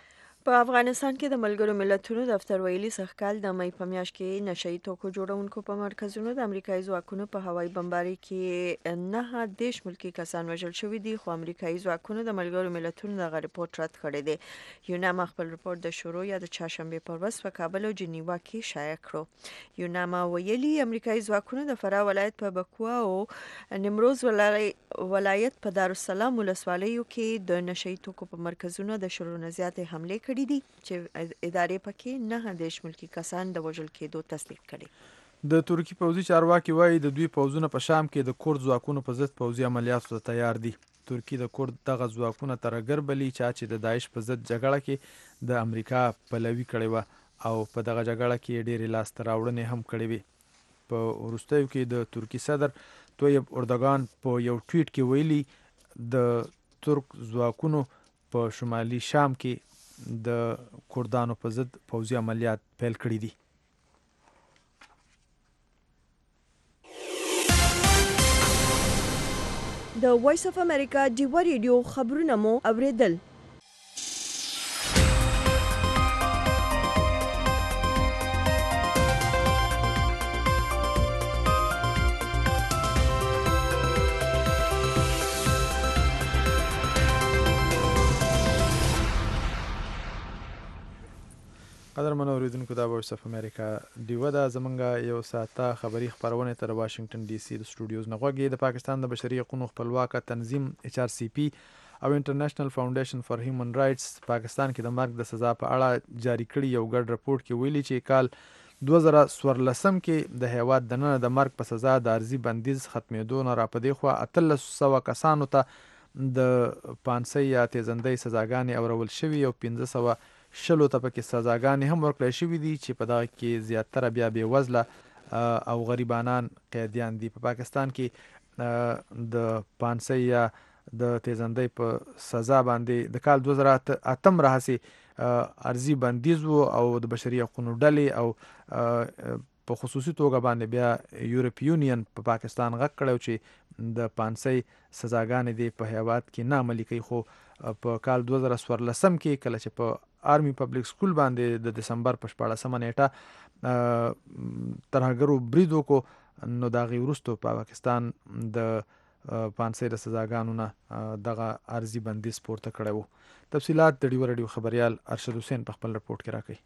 په افغانستان کې د ملګرو ملتونو دفتر ویلي سږکال د مې په میاشت کې نشئی توکو جوړونکو په مرکزونو د امریکایي ځواکونو په هوایي بمباري کې نه دیش ملکی کسان وژل شوي دي، خو امریکایي ځواکونو د ملګرو ملتونو دغه رپورټ رد کړی دی. یوناما خپل رپورټ د شروع یا د چهارشنبې پر ورځ په کابل او جنیوا کې شایع کړو. یوناما ویلي امریکایي ځواکونو د فراه ولایت په بکوا او نیمروز ولایت په دارالسلام ولسوالیو کې د نشئی توکو په مرکزونو د شروع نه زیاتې حملې کړي دي چې ادارې پکې نه دیش ملکی کسان د وژل کېدو تصدیق کړي. د ترکی پوځي چارواکي وایي د دوی پوځونه په شام کې د کورد ځواکونو په ضد پوځي عملیاتو ته تیار دي. ترکی د کورد دغه ځواکونه ترګر بلی چې د داعش په ضد جګړه کې د امریکا پلوي کړې و او په دغه جګړه کې ډېرې لاسته راوړنې هم کړې وې. په وروستیو کې د ترکی صدر طیب اردوغان په یو ټویټ کې ویلي د ترک ځواکونو په شمالي شام کې د کردانو په ضد پوځي عملیات پیل کړي دي. د وایس اف امریکا ډیوا ریډیو خبرونه مو اوریدل. قدرمنو اوریدونکو دا وایس اف امریکا ډیوا ده. زمونږ یو ساعته خبری خبرونه تر واشنگټن ډي سي د سټوډیوز نه غوږی. د پاکستان د بشري حقوقو خپلواکه تنظیم ایچ آر سی پی او انټرنیشنل فاونډیشن فار هیومن رائټس پاکستان کې د مرګ د سزا په اړه جاری کړي یو ګډ رپورټ کې ویلي چې کال دوه زره څوارلسم کې د هیواد د نن د مرګ په سزا د عرضي بندیز ختمېدو نه راپدې خو اتلس سوه کسانو ته د پانسۍ یا تیزندۍ سزاګانې اورول شوي او پنځه سوه شلو ته پکې سزاګانې هم ورکړل شوي دي چې په دغه کې زیاتره بیا بې وزله او غریبانان قیدیان دي. په پاکستان کې د پانسۍ یا د تیزندۍ په سزا باندې د کال دوه زره اتم راهیسې عرضي بندیز و او د بشري حقوقو ډلې او په خصوصي توګه باندې بیا یورپ یونین په پاکستان غږ کړی چې د پانسۍ سزاګانې دي په هیواد کې نه عملي کوي. خو په کال دوه زره څوارلسم کې کله چې په آرمی پبلک سکول باندې د دسمبر په شپاړسمه نیټه ترهګرو برید وکړو نو د هغې وروستو په پاکستان د پانسۍ د سزاګانو نه دغه عرضي بندیز پورته کړی و. تفصیلات د ډیوا راډیو خبریال ارشد حسین په خپل رپورټ کې راکوي.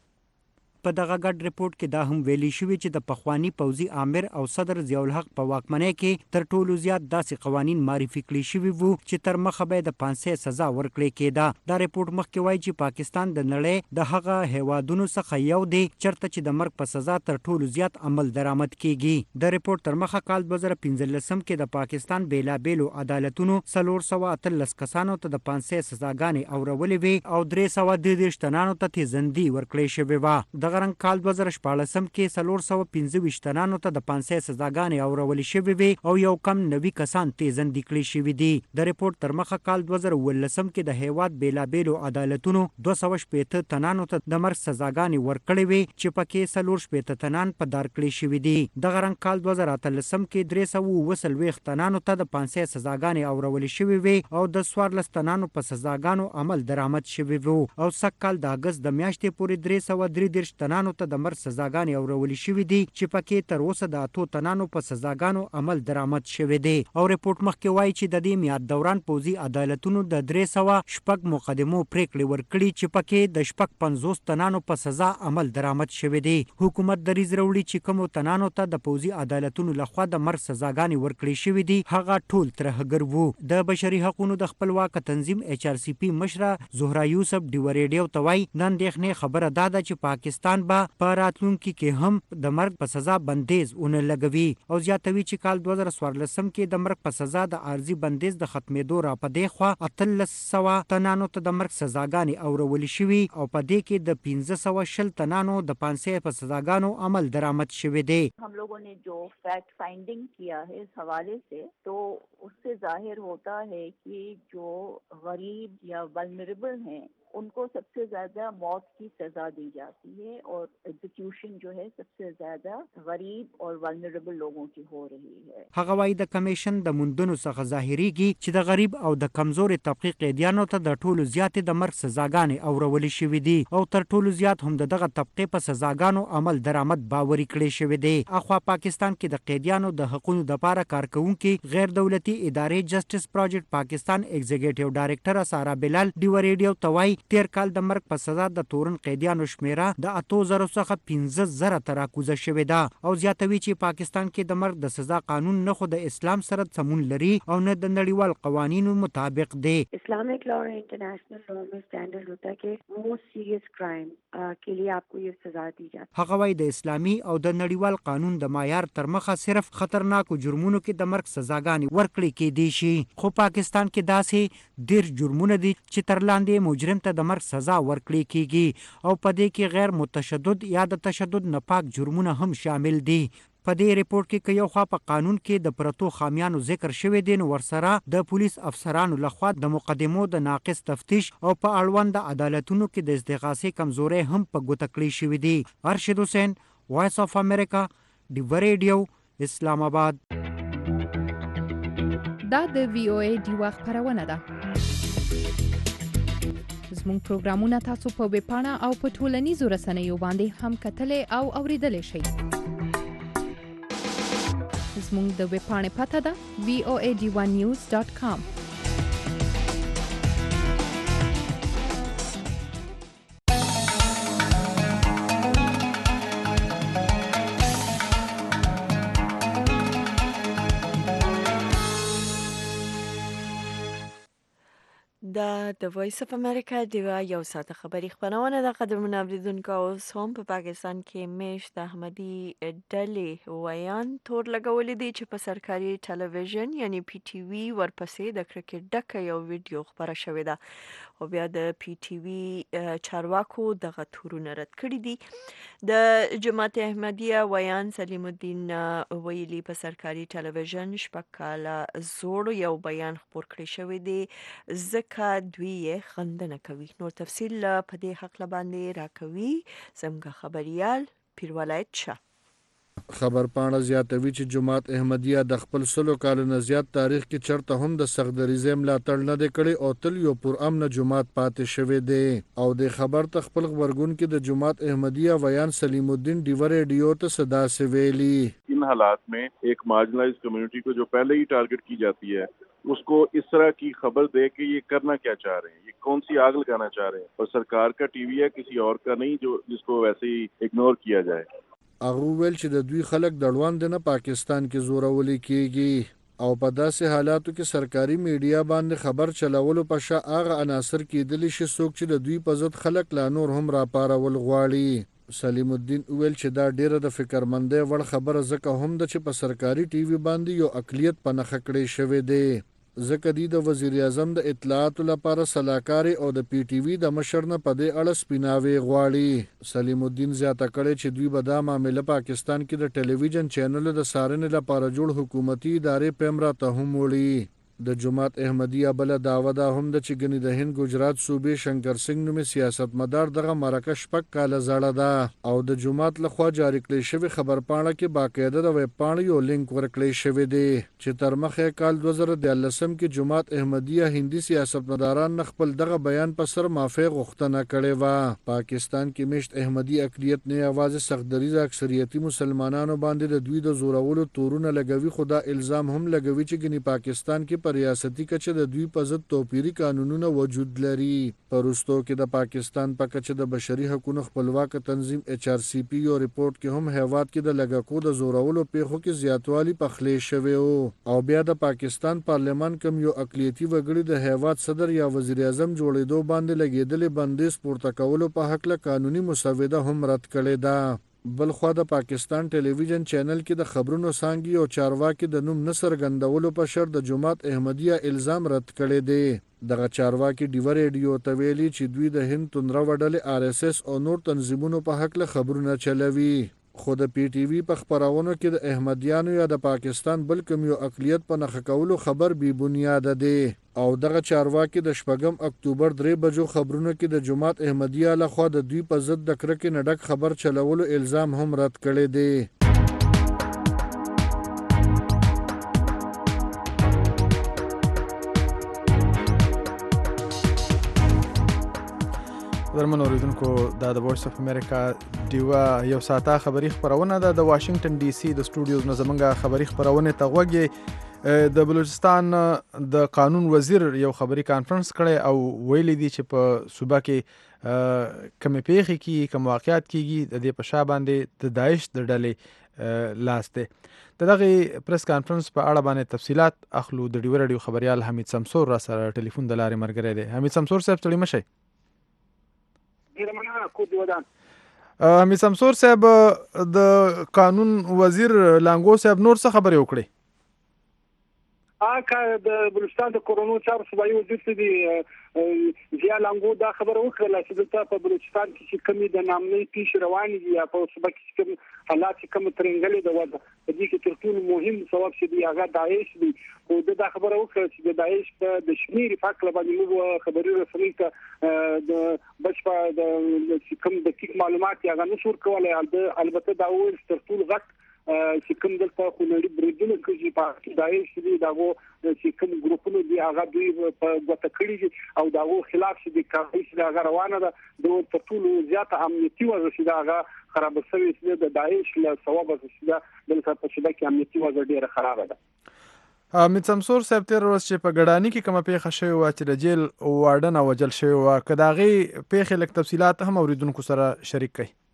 په دغه ګډ رپورټ کې دا هم ویلي شوي چې د پخوانی پوځي آمر او صدر ضیاء الحق په واکمنۍ کې تر ټولو زیات داسې قوانین معرفي کړي شوي وو چې تر مخه به د پانسۍ سزا ورکړې کېده. دا رپورټ مخکې وایي چې پاکستان د نړۍ د هغه هیوادونو څخه یو دی چېرته چې د مرګ په سزا تر ټولو زیات عمل درآمد کیږي. د رپورټ تر مخه کال دوه زره پنځلسم کې د پاکستان بیلابیلو عدالتونو څلور سوه اتلس کسانو ته د پانسۍ سزاګانې اورولې وې او درې سوه درې دېرش تنانو ته تیزندي ورکړې شوې وه. دغه رنګ کال دوه زره شپاړسم کې څلور سوه پنځه ویشت تنانو ته د پانسۍ سزاګانې اورولې شوې وې او یو کم نوي کسان تیزندي کړي شوي دي. د رپورټ تر مخه کال دوه زره اوولسم کې د هیواد بیلابیلو عدالتونو دوه سوه شپېته تنانو ته د مرګ سزاګانې ورکړې وې چې پکې څلور شپېته تنان په دار کړي شوي دي. دغه رنګ کال دوه زره اتلسم کې درې سوه اووه څلوېښت تنانو ته د پانسۍ سزاګانې اورولې شوې وې او د څوارلس تنانو په سزاګانو عمل درآمد شوی وو او سږ کال د اګست د میاشتې پورې درې سوه درې دېرش تنانو ته د مرګ سزاګانې اورولې شوي دي چې پکې تر اوسه د اتو تنانو په سزاګانو عمل درآمد شوی دی. او رپورټ مخکې وایي چې د دې میاد دوران پوځي عدالتونو د درې سوه شپږ مقدمو پریکړې ورکړي چې پکې د شپږ پنځوس تنانو په سزا عمل درآمد شوی دی. حکومت دریځ راوړي چې کومو تنانو ته د پوځي عدالتونو لخوا د مرګ سزاګانې ورکړي شوي دي هغه ټول ترهګر وو. د بشري حقوقو د خپلواکه تنظیم ایچ آر سی پی مشره زهرا یوسف ډیوا ریډیو ته وایي د اندېښنې خبره دا ده چې پاکستان به په راتلونکي کې هم د مرګ په سزا بندیز ونه لګوي او زیاتوي چې کال دوه زره څوارلسم کې د مرګ په سزا د عارضي بندیز د ختمېدو را په دې خوا اتلس سوه تنانو ته د مرګ سزاګانې اورولې شوي او په دې کې د پنځه سوه شل تنانو د پانسۍ په سزاګانو عمل درآمد شوی دی. हम लोगों ने जो फैक्ट फाइंडिंग किया है इस हवाले से तो उससे जाहिर होता है कि जो गरीब या वल्नरेबल हैं उनको सबसे ज्यादा मौत की सजा दी जाती है और एग्जीक्यूशन जो है सबसे ज्यादा गरीब और वल्नरेबल लोगों की हो रही है। هغه وايي د کمیشن د موندنو څخه ظاهريږي چې د غریب او د کمزوري طبقه قیدیانو ته د ټولو زیاتې د مرګ سزاګانې اورولې شوې دي او تر ټولو زیات هم د دغه طبقه په سزاګانو عمل درآمد باوري کړي شوې دي. اخوا پاکستان کې د قیدیانو د حقوقو د لپاره کارکونکو غیر دولتي ادارې جسټس پروجیکټ پاکستان ایگزیکټیو ډایریکټر سارا بلال ډیو ریډیو توای تیر کال د مرګ په سزا د تورن قیدیانو شمیره د اتو زره څخه پنځه زره تر راکوزه شوې ده او زیاتوي چې پاکستان کې د مرګ د سزا قانون نه خو د اسلام سره سمون لري او نه د نړیوال قوانینو مطابق دی. इस्लामिक लॉ और इंटरनेशनल लॉ में स्टैंडर्ड होता है कि मोस्ट सीरियस क्राइम के लिए आपको ये सजा दी जाती है. هغه وايي د اسلامي او د نړیوال قانون د معیار تر مخه صرف خطرناکو جرمونو کې د مرګ سزاګانې ورکړي کېدي شي خو پاکستان کې داسې ډېر جرمونه دي چې تر لاندې مجرم ته د مرګ سزا ورکړي کېږي او په دې کې غیر متشدد یا د تشدد نه پاک جرمونه هم شامل دي. په دې ریپورت کې که یو خوا په قانون کې د پرتو خامیانو ذکر شوی دی نو ورسره د پولیس افسرانو لخوا د مقدمو د ناقص تفتیش او په اړوند د عدالتونو کې د استغاثې کمزوري هم په ګوته کړی شوی دی. ارشد حسین، وایس اف امریکا، ډیو ریډیو، اسلام آباد. دا د وی او ای ډیوا خبرونه ده. زموږ پروګرامونه تاسو په ویب پاڼه او په ټولنیزو رسنیو باندې هم کتلای او اوریدلای شئ. زموږ د ویب پاڼې پته ده وی او ای ډی ون نیوز ډاټ کام. دا د وایس اف امریکا دیوا یو ساعت خبری خبرونه د قدرمن اوریدونکو اوس هم په پاکستان کې میشت احمدي ډلې ویان تور لګولې دي چې په سرکاري ټلویزیون یعنی پی ټی وی ورپسې د کرکټ ډکه یو ویډیو خبره شوې ده او بیا د پی ټی وی چارواکو دغه تورونه رد کړي دي. د جماعت احمدیه ویان سلیم الدین ویلي په سرکاري ټلویزیون شپږ کاله زوړ یو بیان خپور کړی شوی دی ځکه دوی یې خندنه کوي. نور تفصیل په دې حق باندې راکوي زموږ خبريال پیرولایت شاه. خبر پاڼه زیاتوي چې جماعت احمدیه د خپل سلو کالونو زیات تاریخ کې چرته هم د سغدریزه ملاتړ نه دی کړی او تل یو پر امن جماعت پاتې شوی دی او د خبر ته خپل خبرګون کې د جماعت احمدیه ویان سلیم الدین ډیو ریډیو ته صدا سے ویلی इन हालात में एक मार्जिनलाइज्ड कम्युनिटी को जो पहले ही टारगेट की जाती है उसको इस तरह की खबर दे कि ये करना क्या चाह रहे हैं, ये कौन सी आग लगाना चाह रहे हैं और सरकार का टीवी है किसी और का नहीं जो जिसको वैसे ही इग्नोर किया जाए. هغه ویل چې د دوی خلک د ډوان د نه پاکستان کې زورولي کیږي او په داسې حالاتو کې سرکاري میډیا باندې خبر چلولو په شا هغه عناصر کېدلی شي څوک چې د دوی په ضد خلک لا نور هم راپارول غواړي. سلیم الدین ویل چې دا ډیره د فکرمندۍ وړ خبره ځکه هم د چې په سرکاري ټي وي باندې یو اقلیت په نخښه کړی شوی دی ځکه دی د وزیر اعظم د اطلاعاتو لپاره سلاکاري او د پی ټي وي د مشر نه په دې اړه سپیناوي غواړي. سلیم الدین زیاته کړی چې دوی به دا معامله پاکستان کې د ټلویزیون چینل د څارنې لپاره جوړ حکومتي ادارې پیمرا ته هم وړي. د جماعت احمدیه بل داوا دا هم د چې ګنې د هند ګجرات صوبې شنکر سنگ نومي سیاستمدار دغه مرکه شپږ کاله زړه ده او د جماعت لخوا جاری کړی شوی خبر پاڼه کې باقاعده د ویب پاڼې یو لینک ورکړی شوی دی چې تر مخه کال دوه زره دیارلسم کې جماعت احمدیه هندي سیاستمداران خپل دغه بیان په سر معافی غوښتنه کړې و. پاکستان کې مشت احمدي اقلیت نه आवाज سخدریز اکثریتي مسلمانانو باندې د دوی د زورولو تورونه لګوي خدا الزام هم لګوي چې ګنې پاکستان کې ریاستي کچه د دوی په ضد توپیری قانونونه وجود لري. پرستو کې د پاکستان په کچه د بشري حقوقو خپلواک تنظیم ایچ آر سی پی یو ریپورت کې هم هیواد کې د لګکو د زورولو پیښو کې زیاتوالی پخلی شوی او بیا د پاکستان پارلمان کوم یو اقلیتي وګړي د هیواد صدر یا وزیر اعظم جوړېدو باندې لګیدلې بندیز پورته کولو په حق له قانوني مسوده هم رد کړې ده. بل خو د پاکستان ټلویزیون چینل کې د خبرونو سانګي او چارواکي د نوم نصر غندولو په شرط د جماعت احمدیه الزام رد کړی دی. دغه چارواکي ډیو ریډیو ته ویلي چې دوی د هند توندره وډلې آر اس اس او نور تنظیمونو په حق له خبرونه چلوي خو د پی ټی وی په خبرونو کې د احمدیانو یا د پاکستان بل کوم یو اقلیت په نخښه کولو خبر بی بنیاده دی او دغه چارواکي د شپږم اکتوبر درې بجو خبرونو کې د جماعت احمدیه لخوا د دوی په ضد د کرکې نه ډک خبر چلولو الزام هم رد کړی دی. درمن اوریدونکو دا د وایس اف امریکا دیوا یو ساعته خبری خبرونه ده د واشنگټن ډي سي د سټوډیوز نه زمونږه خبری خبرونه ته غوږی د بلوچستان د قانون وزیر یو خبری کانفرنس کړي او ویلي دي چې په صوبه کې کم پیخي کی کم واقعیت کیږي د دې په شا باندې د داعش د ډلې لاس ته دغه پریس کانفرنس په اړه باندې تفصيلات اخلو د ډیو رادیو خبريال حمید سمسور را سره ټلیفون د لارې مرګره دی. حمید سمسور صاحب تړي مشه. حمید سمسور صاحب د قانون وزیر لانګو صاحب نور څه خبرې وکړي؟ اګه د بلوچستان د کورونو چارو صوبایي وزیر دی ضیا لانګو دا خبره وکړه چې دلته په بلوچستان کې چې کمی د نامنۍ پیش روان دي یا په صوبه کې کوم حالات کوم ترنګلې د وضع د دې کې تر ټولو مهم سبب چې دی هغه داعش دی او دا خبره وکړه چې د داعش په د شمیر فکر باندې موږ خبري رسنۍ ته د بچپا د کوم د کیک معلومات هغه نشور کولای البته دا ول تر ټولو غټ چې کوم دلته خو نړۍ بریدونه کوي په داعش دی داغو چې کوم ګروپونه دی هغه دوی په غوته کړی او داغو خلاف چې د کارایش د روانه ده د ټولو زیاته امنیتي وضع چې دا خراب شوی چې د داعش له ثواب چې دلته په شبکه کې امنیتي وضع ډیره خراب ده. حمید سمسور صاحب تیر ورځ چې په ګډانی کې کومه پیښه شوې و چې د جیل وارډن وجل شوی و کداغي پیښه لک تفصيلات هم اوریدونکو سره شریک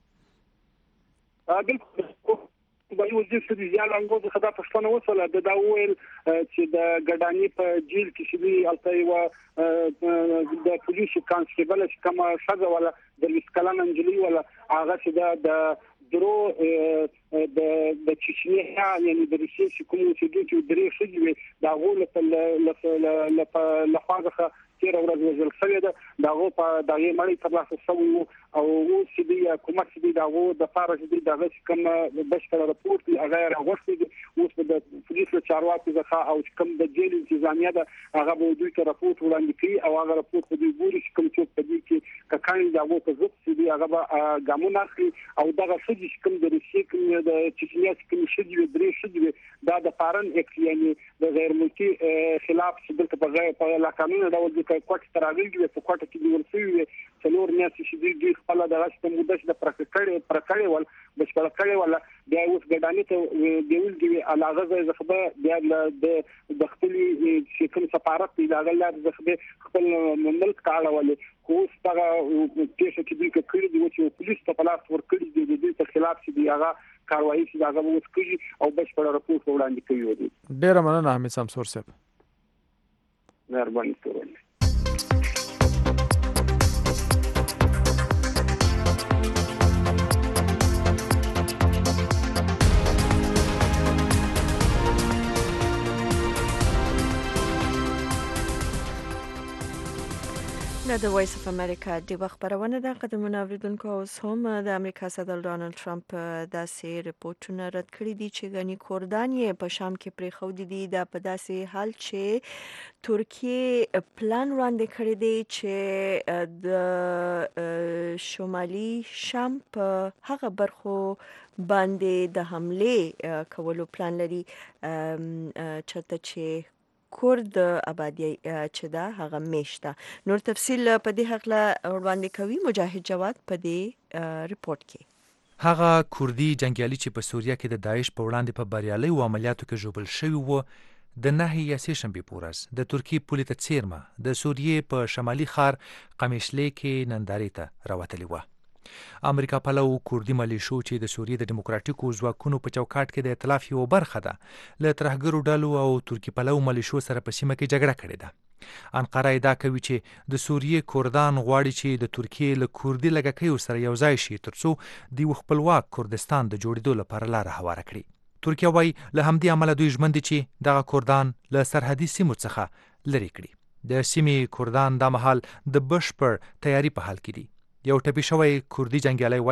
کړئ. بالکل صوبایي وزیر سړي ضیا لانګو د خدا پښتنه وصله د دا ویل چې د ګډانی په جیل کې چې الته یو د پولیسو کانسټیبل چې کومه شګه ولا د وسکلان انجلی ولا هغه چې د درو د د چچنیا یعنی د روسیې چې کوم چې درې شګوي دا غول په لفاظه تیر ورځ وزل شوی ده داغه په دغه مړی تر لاسه شوی او اوس چې حکومت چې داغه د فارغ دي دغه کوم بشکره راپورټ هغه راغوښتي دي اوس په د پولیسو چارواکي ځخه او کوم د جیل انتظامیه ده هغه به دوی ته راپورټ وړاندې کوي او هغه راپورټ په دې ګوري چې کوم څه په دې کې ککان داغه په ضد چې هغه به ګامونه اخلي او دغه څه چې کوم د روسیې کوم د چچنیا کوم شې درې شې دا د فارن اکټ یعنی د غیر ملکی خلاف چې دلته په غیر په قانون ډول کوټ تراغلی دی په کوټه کې دی ورسوي څلور میاشتې چې دوی خپل د راست مدش د پرکړې پرکړې ول بشپړ کړې ول بیا اوس ګډانی ته دیول دی علاوه ځای زخبه بیا د د خپل چې کوم سفارت دی دا غل زخبه خپل مملک کاله ول اوس هغه چې چې دوی کړی دی چې پولیس ته پلاس ور کړی دی د دې په خلاف چې دی هغه کاروایی چې هغه اوس کوي او بشپړ راپور وړاندې کوي دی. ډیر مننه حمید سمسور صاحب. مهرباني کوئ. دا د وایس اف امریکا د خبرونه ده قدمونه اوریدونکو اوس هم د امریکا صدر ډانلډ ټرمپ داسې رپورټونه رد کړي دي چې غني کوردان یې په شام کې پرې خو دي دا په داسې حال چې ترکیه پلان وړاندې کړی دی چې د شمالي شام په هغه برخو باندې د حمله کولو پلان لري چرته چې کورد آبادی چې دا هغه میشته. نور تفصیل په دې حق وړاندې کوي مجاهد جواد په دې ریپورت کې. هغه کوردی جنگیالي چې په سوریه کې د داعش په وړاندې په بریالي و عملیاتو کې ژوبل شوی و د نهي سه شنبه پورس د ترکیه پولیټ څیرمه د سوریه په شمالي خار قمیشلې کې نندارې ته راوتلی و. امریکا پلو کوردی ملیشو چې د سوریې د دیموکراتیکو ځواکونو په چوکاټ کې د ائتلاف یو برخه ده له ترهګرو ډلو او ترکی پلو ملیشو سره په سیمه کې جګړه کړې ده. انقره ادعا کوي چې د سوریې کوردان غواړي چې د ترکیې له کوردی لږکیو سره یو ځای شي ترڅو د خپلواک کوردستان د جوړېدو لپاره لار هواره کړي. ترکیه وايي له همدې عمله دوی ژمن دي چې دغه کوردان له سرحدي سیمو څخه لرې کړي. د سیمې کوردان د مهال د بشپړ تیاری په حال کې دي. یو ټپي شوی کوردی جنگیالی وای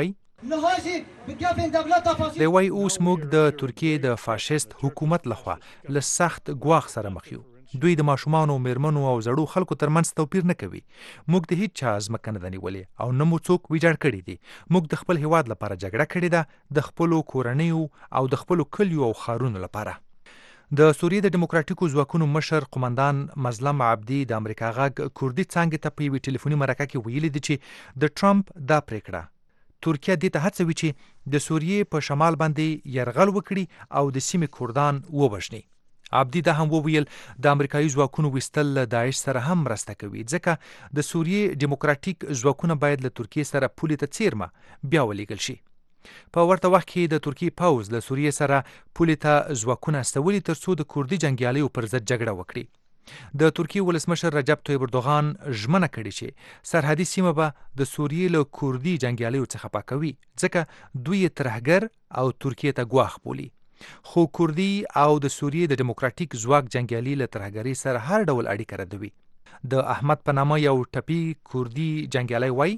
دی وای اوس موږ د ترکیې د فاشیست حکومت لخوا له سخت ګواښ سره مخ یو. دوی د ماشومانو، میرمنو او زړو خلکو ترمنځ توپیر نه کوي. موږ د هیڅ چا ځمکه نه ده نیولې او نه مو څوک ویجاړ کړي دي. موږ د خپل هیواد لپاره جګړه کړې ده، د خپلو کورنیو او د خپلو کلیو او ښارونو لپاره. د سوریې د ډیموکراتیکو ځواکونو مشر قومندان مظلم عبدي د امریکا غږ کوردي څانګې ته په یوې ټلیفوني مرکه کې ویلي دي چې د ټرمپ دا پریکړه ترکیه دې ته هڅوي چې د سوریې په شمال باندې یرغل وکړي او د سیمې کردان ووژني. عبدي دا هم وویل د امریکایي ځواکونو ویستل له داعش سره هم مرسته کوي، ځکه د سوریې ډیموکراتیک ځواکونه باید له ترکیې سره پولې ته څیرمه بیا ولیږل شي. په ورته وخت کې د ترکیې پوځ له سوریې سره پولې ته ځواکونه استولي ترڅو د کردي جنګیالیو پر ضد جګړه وکړي. د ترکیې ولسمشر رجب طیب اردوغان ژمنه کړې چې سرحدي سیمه به د سوریې له کردي جنګیالیو څخه پاکوي، ځکه دوی یې ترهګر او ترکیې ته ګواښ بولي. خو کردي او د سوریې د ډیموکراتیک ځواک جنګیالي له ترهګرۍ سره هر ډول اړیکه ردوي. د احمد په نامه یو ټپي کردي جنګیالی وای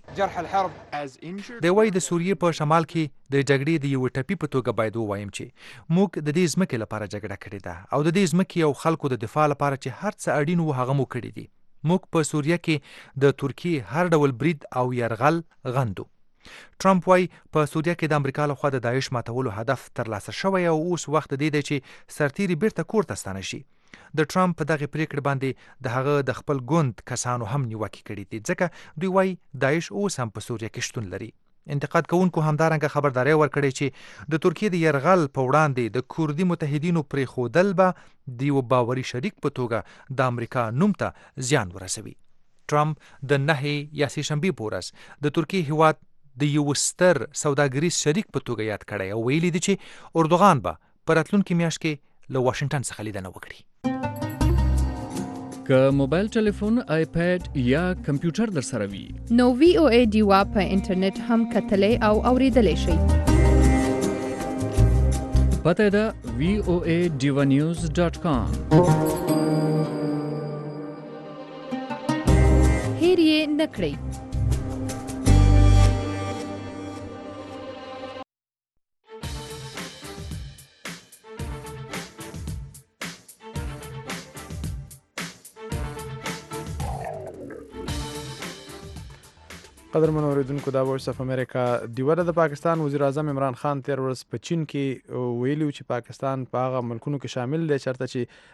دی وای د سوریې په شمال کې د جګړې د یو ټپي په توګه باید ووایم چې موږ د دې ځمکې لپاره جګړه کړې ده او د دې ځمکې او خلکو د دفاع لپاره چې هر څه اړین وو هغه مو کړي دي. موږ په سوریه کې د ترکیې هر ډول برید او یرغل غندو. ټرمپ وای په سوریه کې د امریکا لخوا د داعش ماتولو هدف ترلاسه شوی او اوس وخت دی چې سرتیري بیرته کور ته ستانه شي. د ټرمپ په دغه پریکړه باندې د هغه د خپل ګوند کسانو هم نیوکه کړې دي، ځکه دوی وای داعش اوس هم په سوریه کې شتون لري. انتقاد کوونکو همدارنګه خبرداري ورکړې چې د ترکیې د یرغل په وړاندې د کوردي متحدینو پرېښودل به د یو باوري شریک په توګه د امریکا نوم ته زیان ورسوي. ټرمپ د نهې یا سې شنبې په ورځ د ترکیې هیواد د یو ستر سوداګریز شریک په توګه یاد کړی او ویلي دي چې اردوغان به په راتلونکي میاشت کې له واشنگټن څخه لیدنه وکړي. که موبایل ټلیفون، آیپیډ یا کمپیوټر در سره وي نو وی او ای ډیوا په انټرنیټ هم کتلی او اوریدلی شئ. پته ده وی او ای ډیوا نیوز ډاټ کام. هیر یې نه کړئ. قدرمن اوریدونکو، دا وایس اف امریکا. ډیوه د پاکستان وزیر اعظم عمران خان تیر ورځ په چین کې ویلي چې پاکستان په هغه ملکونو کې شامل دی چېرته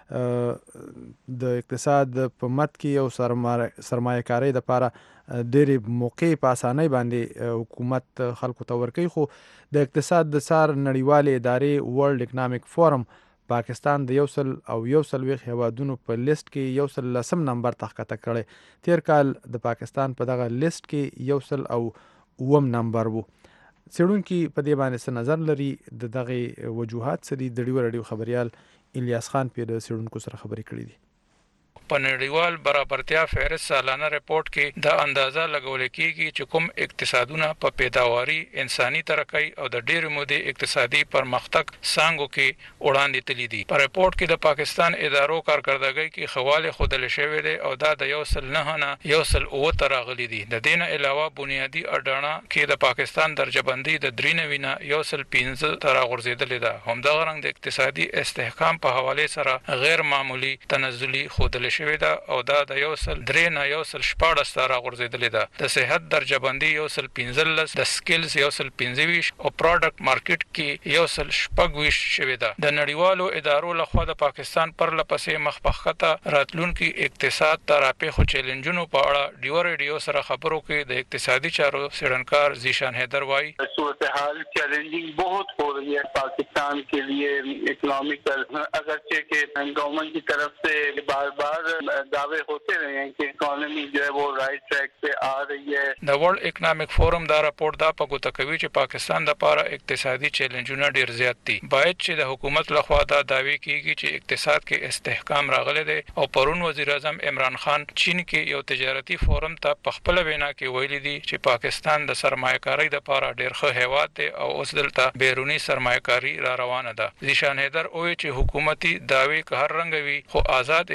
چې د اقتصاد په مد کې یو سرمایه کارۍ دپاره ډېرې موقع په اسانۍ باندې حکومت خلکو ته ورکوي، خو د اقتصاد د څار نړیوالې ادارې ورلډ اکنامک فورم پاکستان د یو سل او یو سلویښت هیوادونو په لیست کې یو سل لسم نمبر ته ښکته کړی. تیر کال د پاکستان په دغه لیست کې یو سل او اووم نمبر وو. څېړونکي په دې باندې څه نظر لري؟ د دغې وجوهات څه دي؟ د ډیوه راډیو خبریال الیاس خان پې د څېړونکو سره خبرې کړې دي. په نړیوال برابرتیا فهرست سالانه رپورت کې د اندازه لګول کېږي چې کوم اقتصادونه په پیداواري، انساني ترقۍ او د ډېرې مودې اقتصادي پرمختګ څانګو کې وړاندې تللي دي. په رپورت کې د پاکستان ادارو کارکردګۍ کې خواله ښودل شوی دی او دا د یو سل نه نه یو سل اووه ته راغلي دي. د دې نه علاوه بنیادي اډانه کې د پاکستان درجه بندي د درې نوي نه یو سل پنځه ته راغورځېدلې ده. همدغه رنګ د اقتصادي استحکام په حوالې سره غیر معمولي تنزلي ښودل شوی ده او دا د یو سل درې نه یو سل شپاړس ته راغورځېدلې ده. د صحت درجه بندي یو سل پنځلس، د سکلز یو سل پنځه ویشت او پروډکټ مارکیټ کې یو سل شپږ ویشت شوې ده. د نړیوالو ادارو لخوا د پاکستان پرله پسې مخ په ښکته راتلونکي اقتصاد ته راپېښو چیلنجونو په اړه ډیوه ریډیو سره خبرو کې د اقتصادي چارو څېړنکار ذیشان حیدر وایي صورتحال چیلنجنگ بہت ہو رہی ہے پاکستان کے لیے اکنامیکل، اگرچہ کہ گورنمنٹ کی طرف سے بار بار دعوے ہوتے رہے ہیں کہ اکانومی جو ہے وہ رائٹ ٹریک پہ آ رہی ہے. د ورلد اکنامک فورم دا راپور دا په ګوته کوي چې پاکستان لپاره اقتصادي چیلنجونه ډیر زیات دي. باید چې د حکومت لخوا دا دعوی کیږي چې اقتصاد کې استحکام راغلی دی او پرون وزیر اعظم عمران خان چین کې یو تجارتي فورم ته په خپل وینا کې ویلي دي چې پاکستان د سرمایه کارۍ لپاره ډیر ښه هیواد دی او اوس دلته بیرونی سرمایه کاري را روانه ده. ذیشان حیدر وایي چې حکومتي دعوی که هر رنګ وي خو آزاد اقتصاد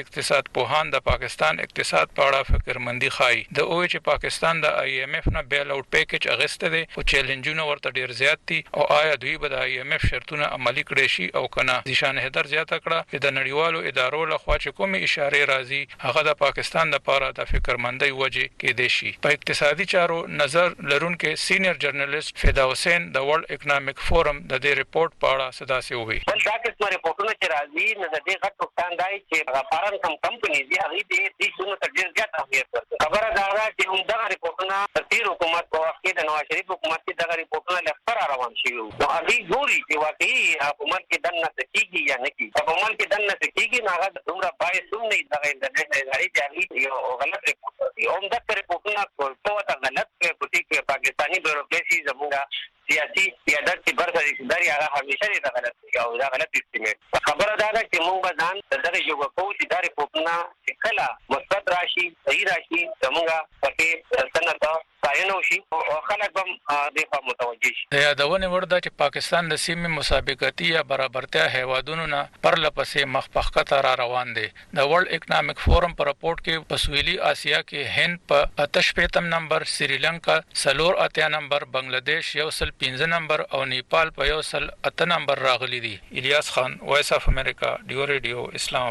سیاست پوهان د پاکستان اقتصاد په اړه فکرمندي ښایي د اوی چې پاکستان د آی ایم ایف نه بیل اوټ پیکج اغسته دي او چیلنجونه ورته ډیر زیات دي او آیا دوی به د آی ایم ایف شرطونه عملی کړي شي او کنه ځان هدر زیاته کړه چې د نړیوالو ادارو له خوا چې کومه اشاره راځي هغه د پاکستان لپاره د فکرمندۍ وجه کې دي شي په اقتصادي چارو نظر لرونکو سینیئر جرنالیست فدا حسین د ورلد اکونومیک فورم د دې ریپورت په اړه صدا سي وي بل دا قسمه ریپورتونه چې راځي نه د دې غټ نقصان دی چې فارن کم کمپنی دی هغه دې دې څونه تر ډیر زیات اهمیت ورکړي خبره دا ده چې هم دا ریپورتونه د تیر حکومت په وخت کې د نواز شریف حکومت کې دا ریپورتونه لفر روان شي نو هغه ګوري چې واقعي حکومت کې دنه سکیږي یا نه کیږي حکومت کې دنه سکیږي نه هغه دومره پای سوم نه دا د غړي دی یو غلط ریپورت دی هم دا ریپورتونه ټول ته غلط په پاکستاني بیوروکراسي زموږه سیاسي سیادت چې برخه داري هغه همیشه دا غلط دی او دا غلط استعمال خبره دا ده چې موږ به ځان دغه یو کوو چې دا ریپورتونه چې کله مثبت راشي صحیح راشي زموږه پکې سنت پاینو شي او خلک هم دې په متوجه شي د یادونه ورده چې پاکستان د سیمې مسابقتي یا برابرتیا هیوادونو نه پرلپسې مخپخکته را روان دي د ورلد اکونومیک فورم په راپورټ کې په سویلي اسیا کې هند په اتشپیتم نمبر سریلانکا سلور اتیا نمبر بنگلاديش یو سل پنځه نمبر او نیپال په یو سل اته نمبر راغلي دي الیاس خان وایس اف امریکا ډیو ریډیو اسلام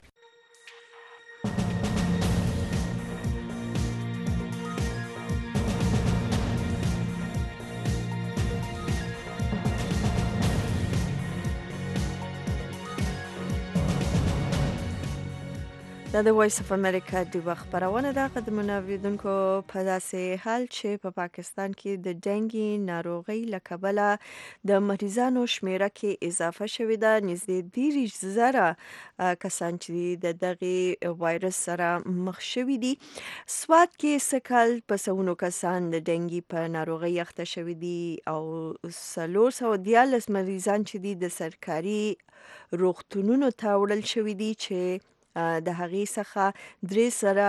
دا د وایس اف امریکا د خبرونه ده قدمونه ویدونکو په داسې حال چې په پا پاکستان کې د ډنګي ناروغي له کبله د مریضانو شمیره کې اضافه شوې ده نږدې دیرش زره کسان چې د دغه وایرس سره مخ شوي دي سواد کې سکل په سونو کسان د ډنګي په ناروغي اخته شوي دي او څلور سوه دیارلس مریضان چې دي د سرکاري روغتونونو ته وړل شوي دي چې د هغې څخه درې سره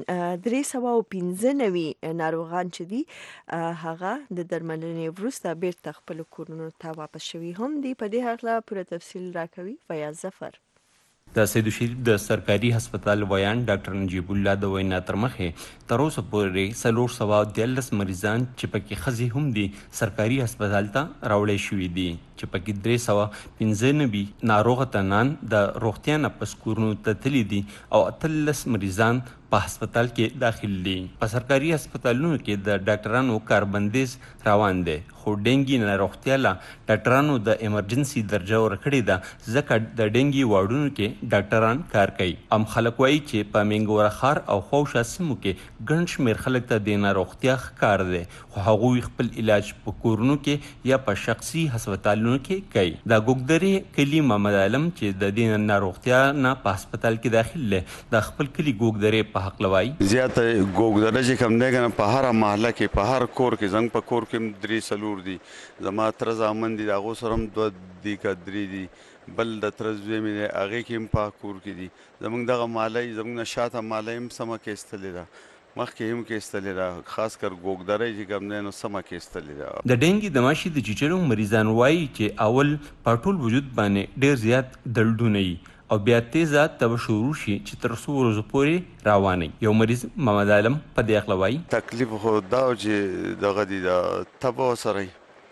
درې سوه او پنځه نوي ناروغان چې دي هغه د درملنې وروسته بیرته خپلو کورونو ته واپس شوي هم دي په دې هکله پوره تفصیل راکوي فیاض ظفر د سید شریف د سرکاري هسپتال ویان ډاکټر نجیب الله د وینا تر مخې تر اوسه پورې څلور سوه دیارلس مریضان چې پکې ښځې هم دي سرکاري هسپتال ته راوړی شوي دي چې پکې درې سوه پنځه نوي ناروغه تنان د روغتیا نه پس کورونو ته تللي دي او اتلس مریضان په هسپتال کې داخل دي په سرکاري هسپتالونو کې د ډاکټرانو کاربندیز روان دی خو ډنګي ناروغتیا له ډاکټرانو د ایمرجنسي درجه ورکړې ده ځکه د ډنګي واردونو کې ډاکټران کار کوي ام خلک وایي چې په منګوره ښار او خوشا سیمو کې ګڼ شمېر خلک ته د ناروغتیا ښکار دی خو هغوی خپل علاج په کورونو کې یا په شخصي هسپتالونو کې کوي د ګوګدرې کلي محمد عالم چې د دې ناروغتیا نه په هسپتال کې داخل دی د خپل کلي ګوګدرې په حق لوي زیات ګوګدره چې کم دی کنه په هر محله کې په هر کور کې زنګ په کور کې درې سلور دي زما تر زامن دي دغه سره هم دوه دي کدرې دي بل د تر زوی مې هغه کې هم په کور کې دي زمونږ دغه مالای زمونږ نشاته مالای هم سم کې استلې ده مخکې هم کې استلې ده خاص کر ګوګدره چې کم دی نو سم کې استلې ده د ډنګي د ماشي د چیچلو مریضان وایي چې اول په ټول وجود باندې ډیر زیات دردونه وي او بیا تیزه تب شروع شي چې تر څو ورځو پورې رواني یو مریض محمد عالم په دې اخلا وایي تکلیف خو دا چې دغه دي د تب سره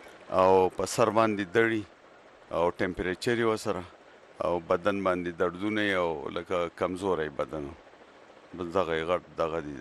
او په سر باندې دړي او ټمپریچر یې وسره او بدن باندې دردونه او لکه کمزوري بدن بل دغه غټ دغه دي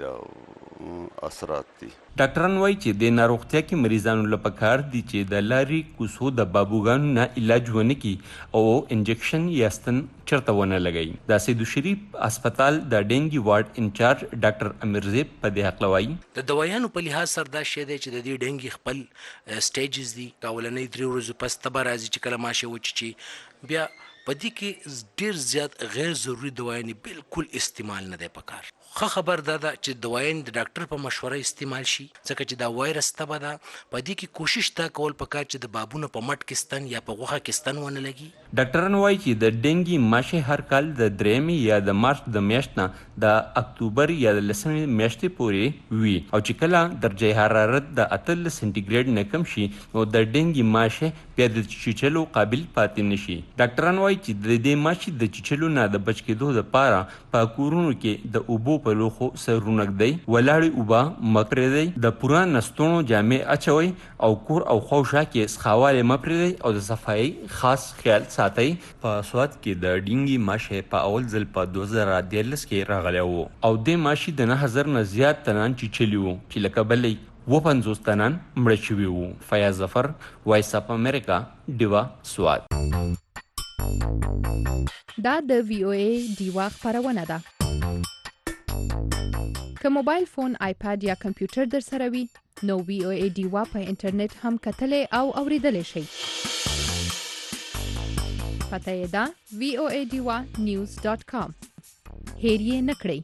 اثرات دي ډاکټران وایي چې د ناروغتیا کې مریضانو لپاره کار دي چې د لاري کوسو د بابوګانو نه علاج ونه کی او انجکشن یا ستن چرته ونه لګي د سید شریف هسپتال د ډنګي وارډ انچارج ډاکټر امیر زیب په دې حق لوي د دوايانو په لحاظ سره دا شی دی چې د دې ډنګي خپل سټیجز دي کاولنې درې ورځې پس تبه راځي چې کله ماشه وچی چې بیا په دې کې ډیر زیات غیر ضروري دوايانې بالکل استعمال نه دی پکار خو خبر ده چې دوايان د ډاکټر په مشوره استعمال شي ځکه چې دا وایرس تبه ده په دې کې کوشش تا کول پکار چې د بابونو په مټ کې ستن یا په غوخه کې ستن ونه لګي. ډاکټران وایي چې د ډینګي ماشه هر کال د درېمې یا د مارچ د میاشت نه د اکتوبر یا د لسمې میاشتې پورې وي او چې کله درجه حرارت د اتلس سنټیګریډ نه کم شي نو د ډینګي ماشه بیا د چیچلو قابل پاتې نشي. ډاکټران وایي چې د دې ماشي د چیچلو نه د بچ کېدو لپاره په کورونو کې د اوبو په لوښو سرونه ږدئ، ولاړې اوبه مه پرېږدئ، د پوره نستوڼو جامې اچوئ او کور او خواوشا کې سخاوالی مه پرېږدئ او د صفایي خاص خیال ساتئ. په سوات کې د ډینګي ماشي په اول ځل په دوه زره دیارلس کې راغلی و او دې ماشي د نه هزار نه زیات تنان چیچلي وو چې له کبله اووه پنځوس تنان مړه شوي وو. فیاض ظفر، وایس اف امریکا، ډیوا، سوات. دا د وی او ای ډیوا خپرونه ده. که موبایل فون، آیپاد یا کمپیوټر در سره وي نو وی او ای ډیوا په انټرنیټ هم کتلی او اوریدلی شئ. پته یې ده وی او ای ډیوا نیوز ډاټ کام. هیر یې نه کړئ.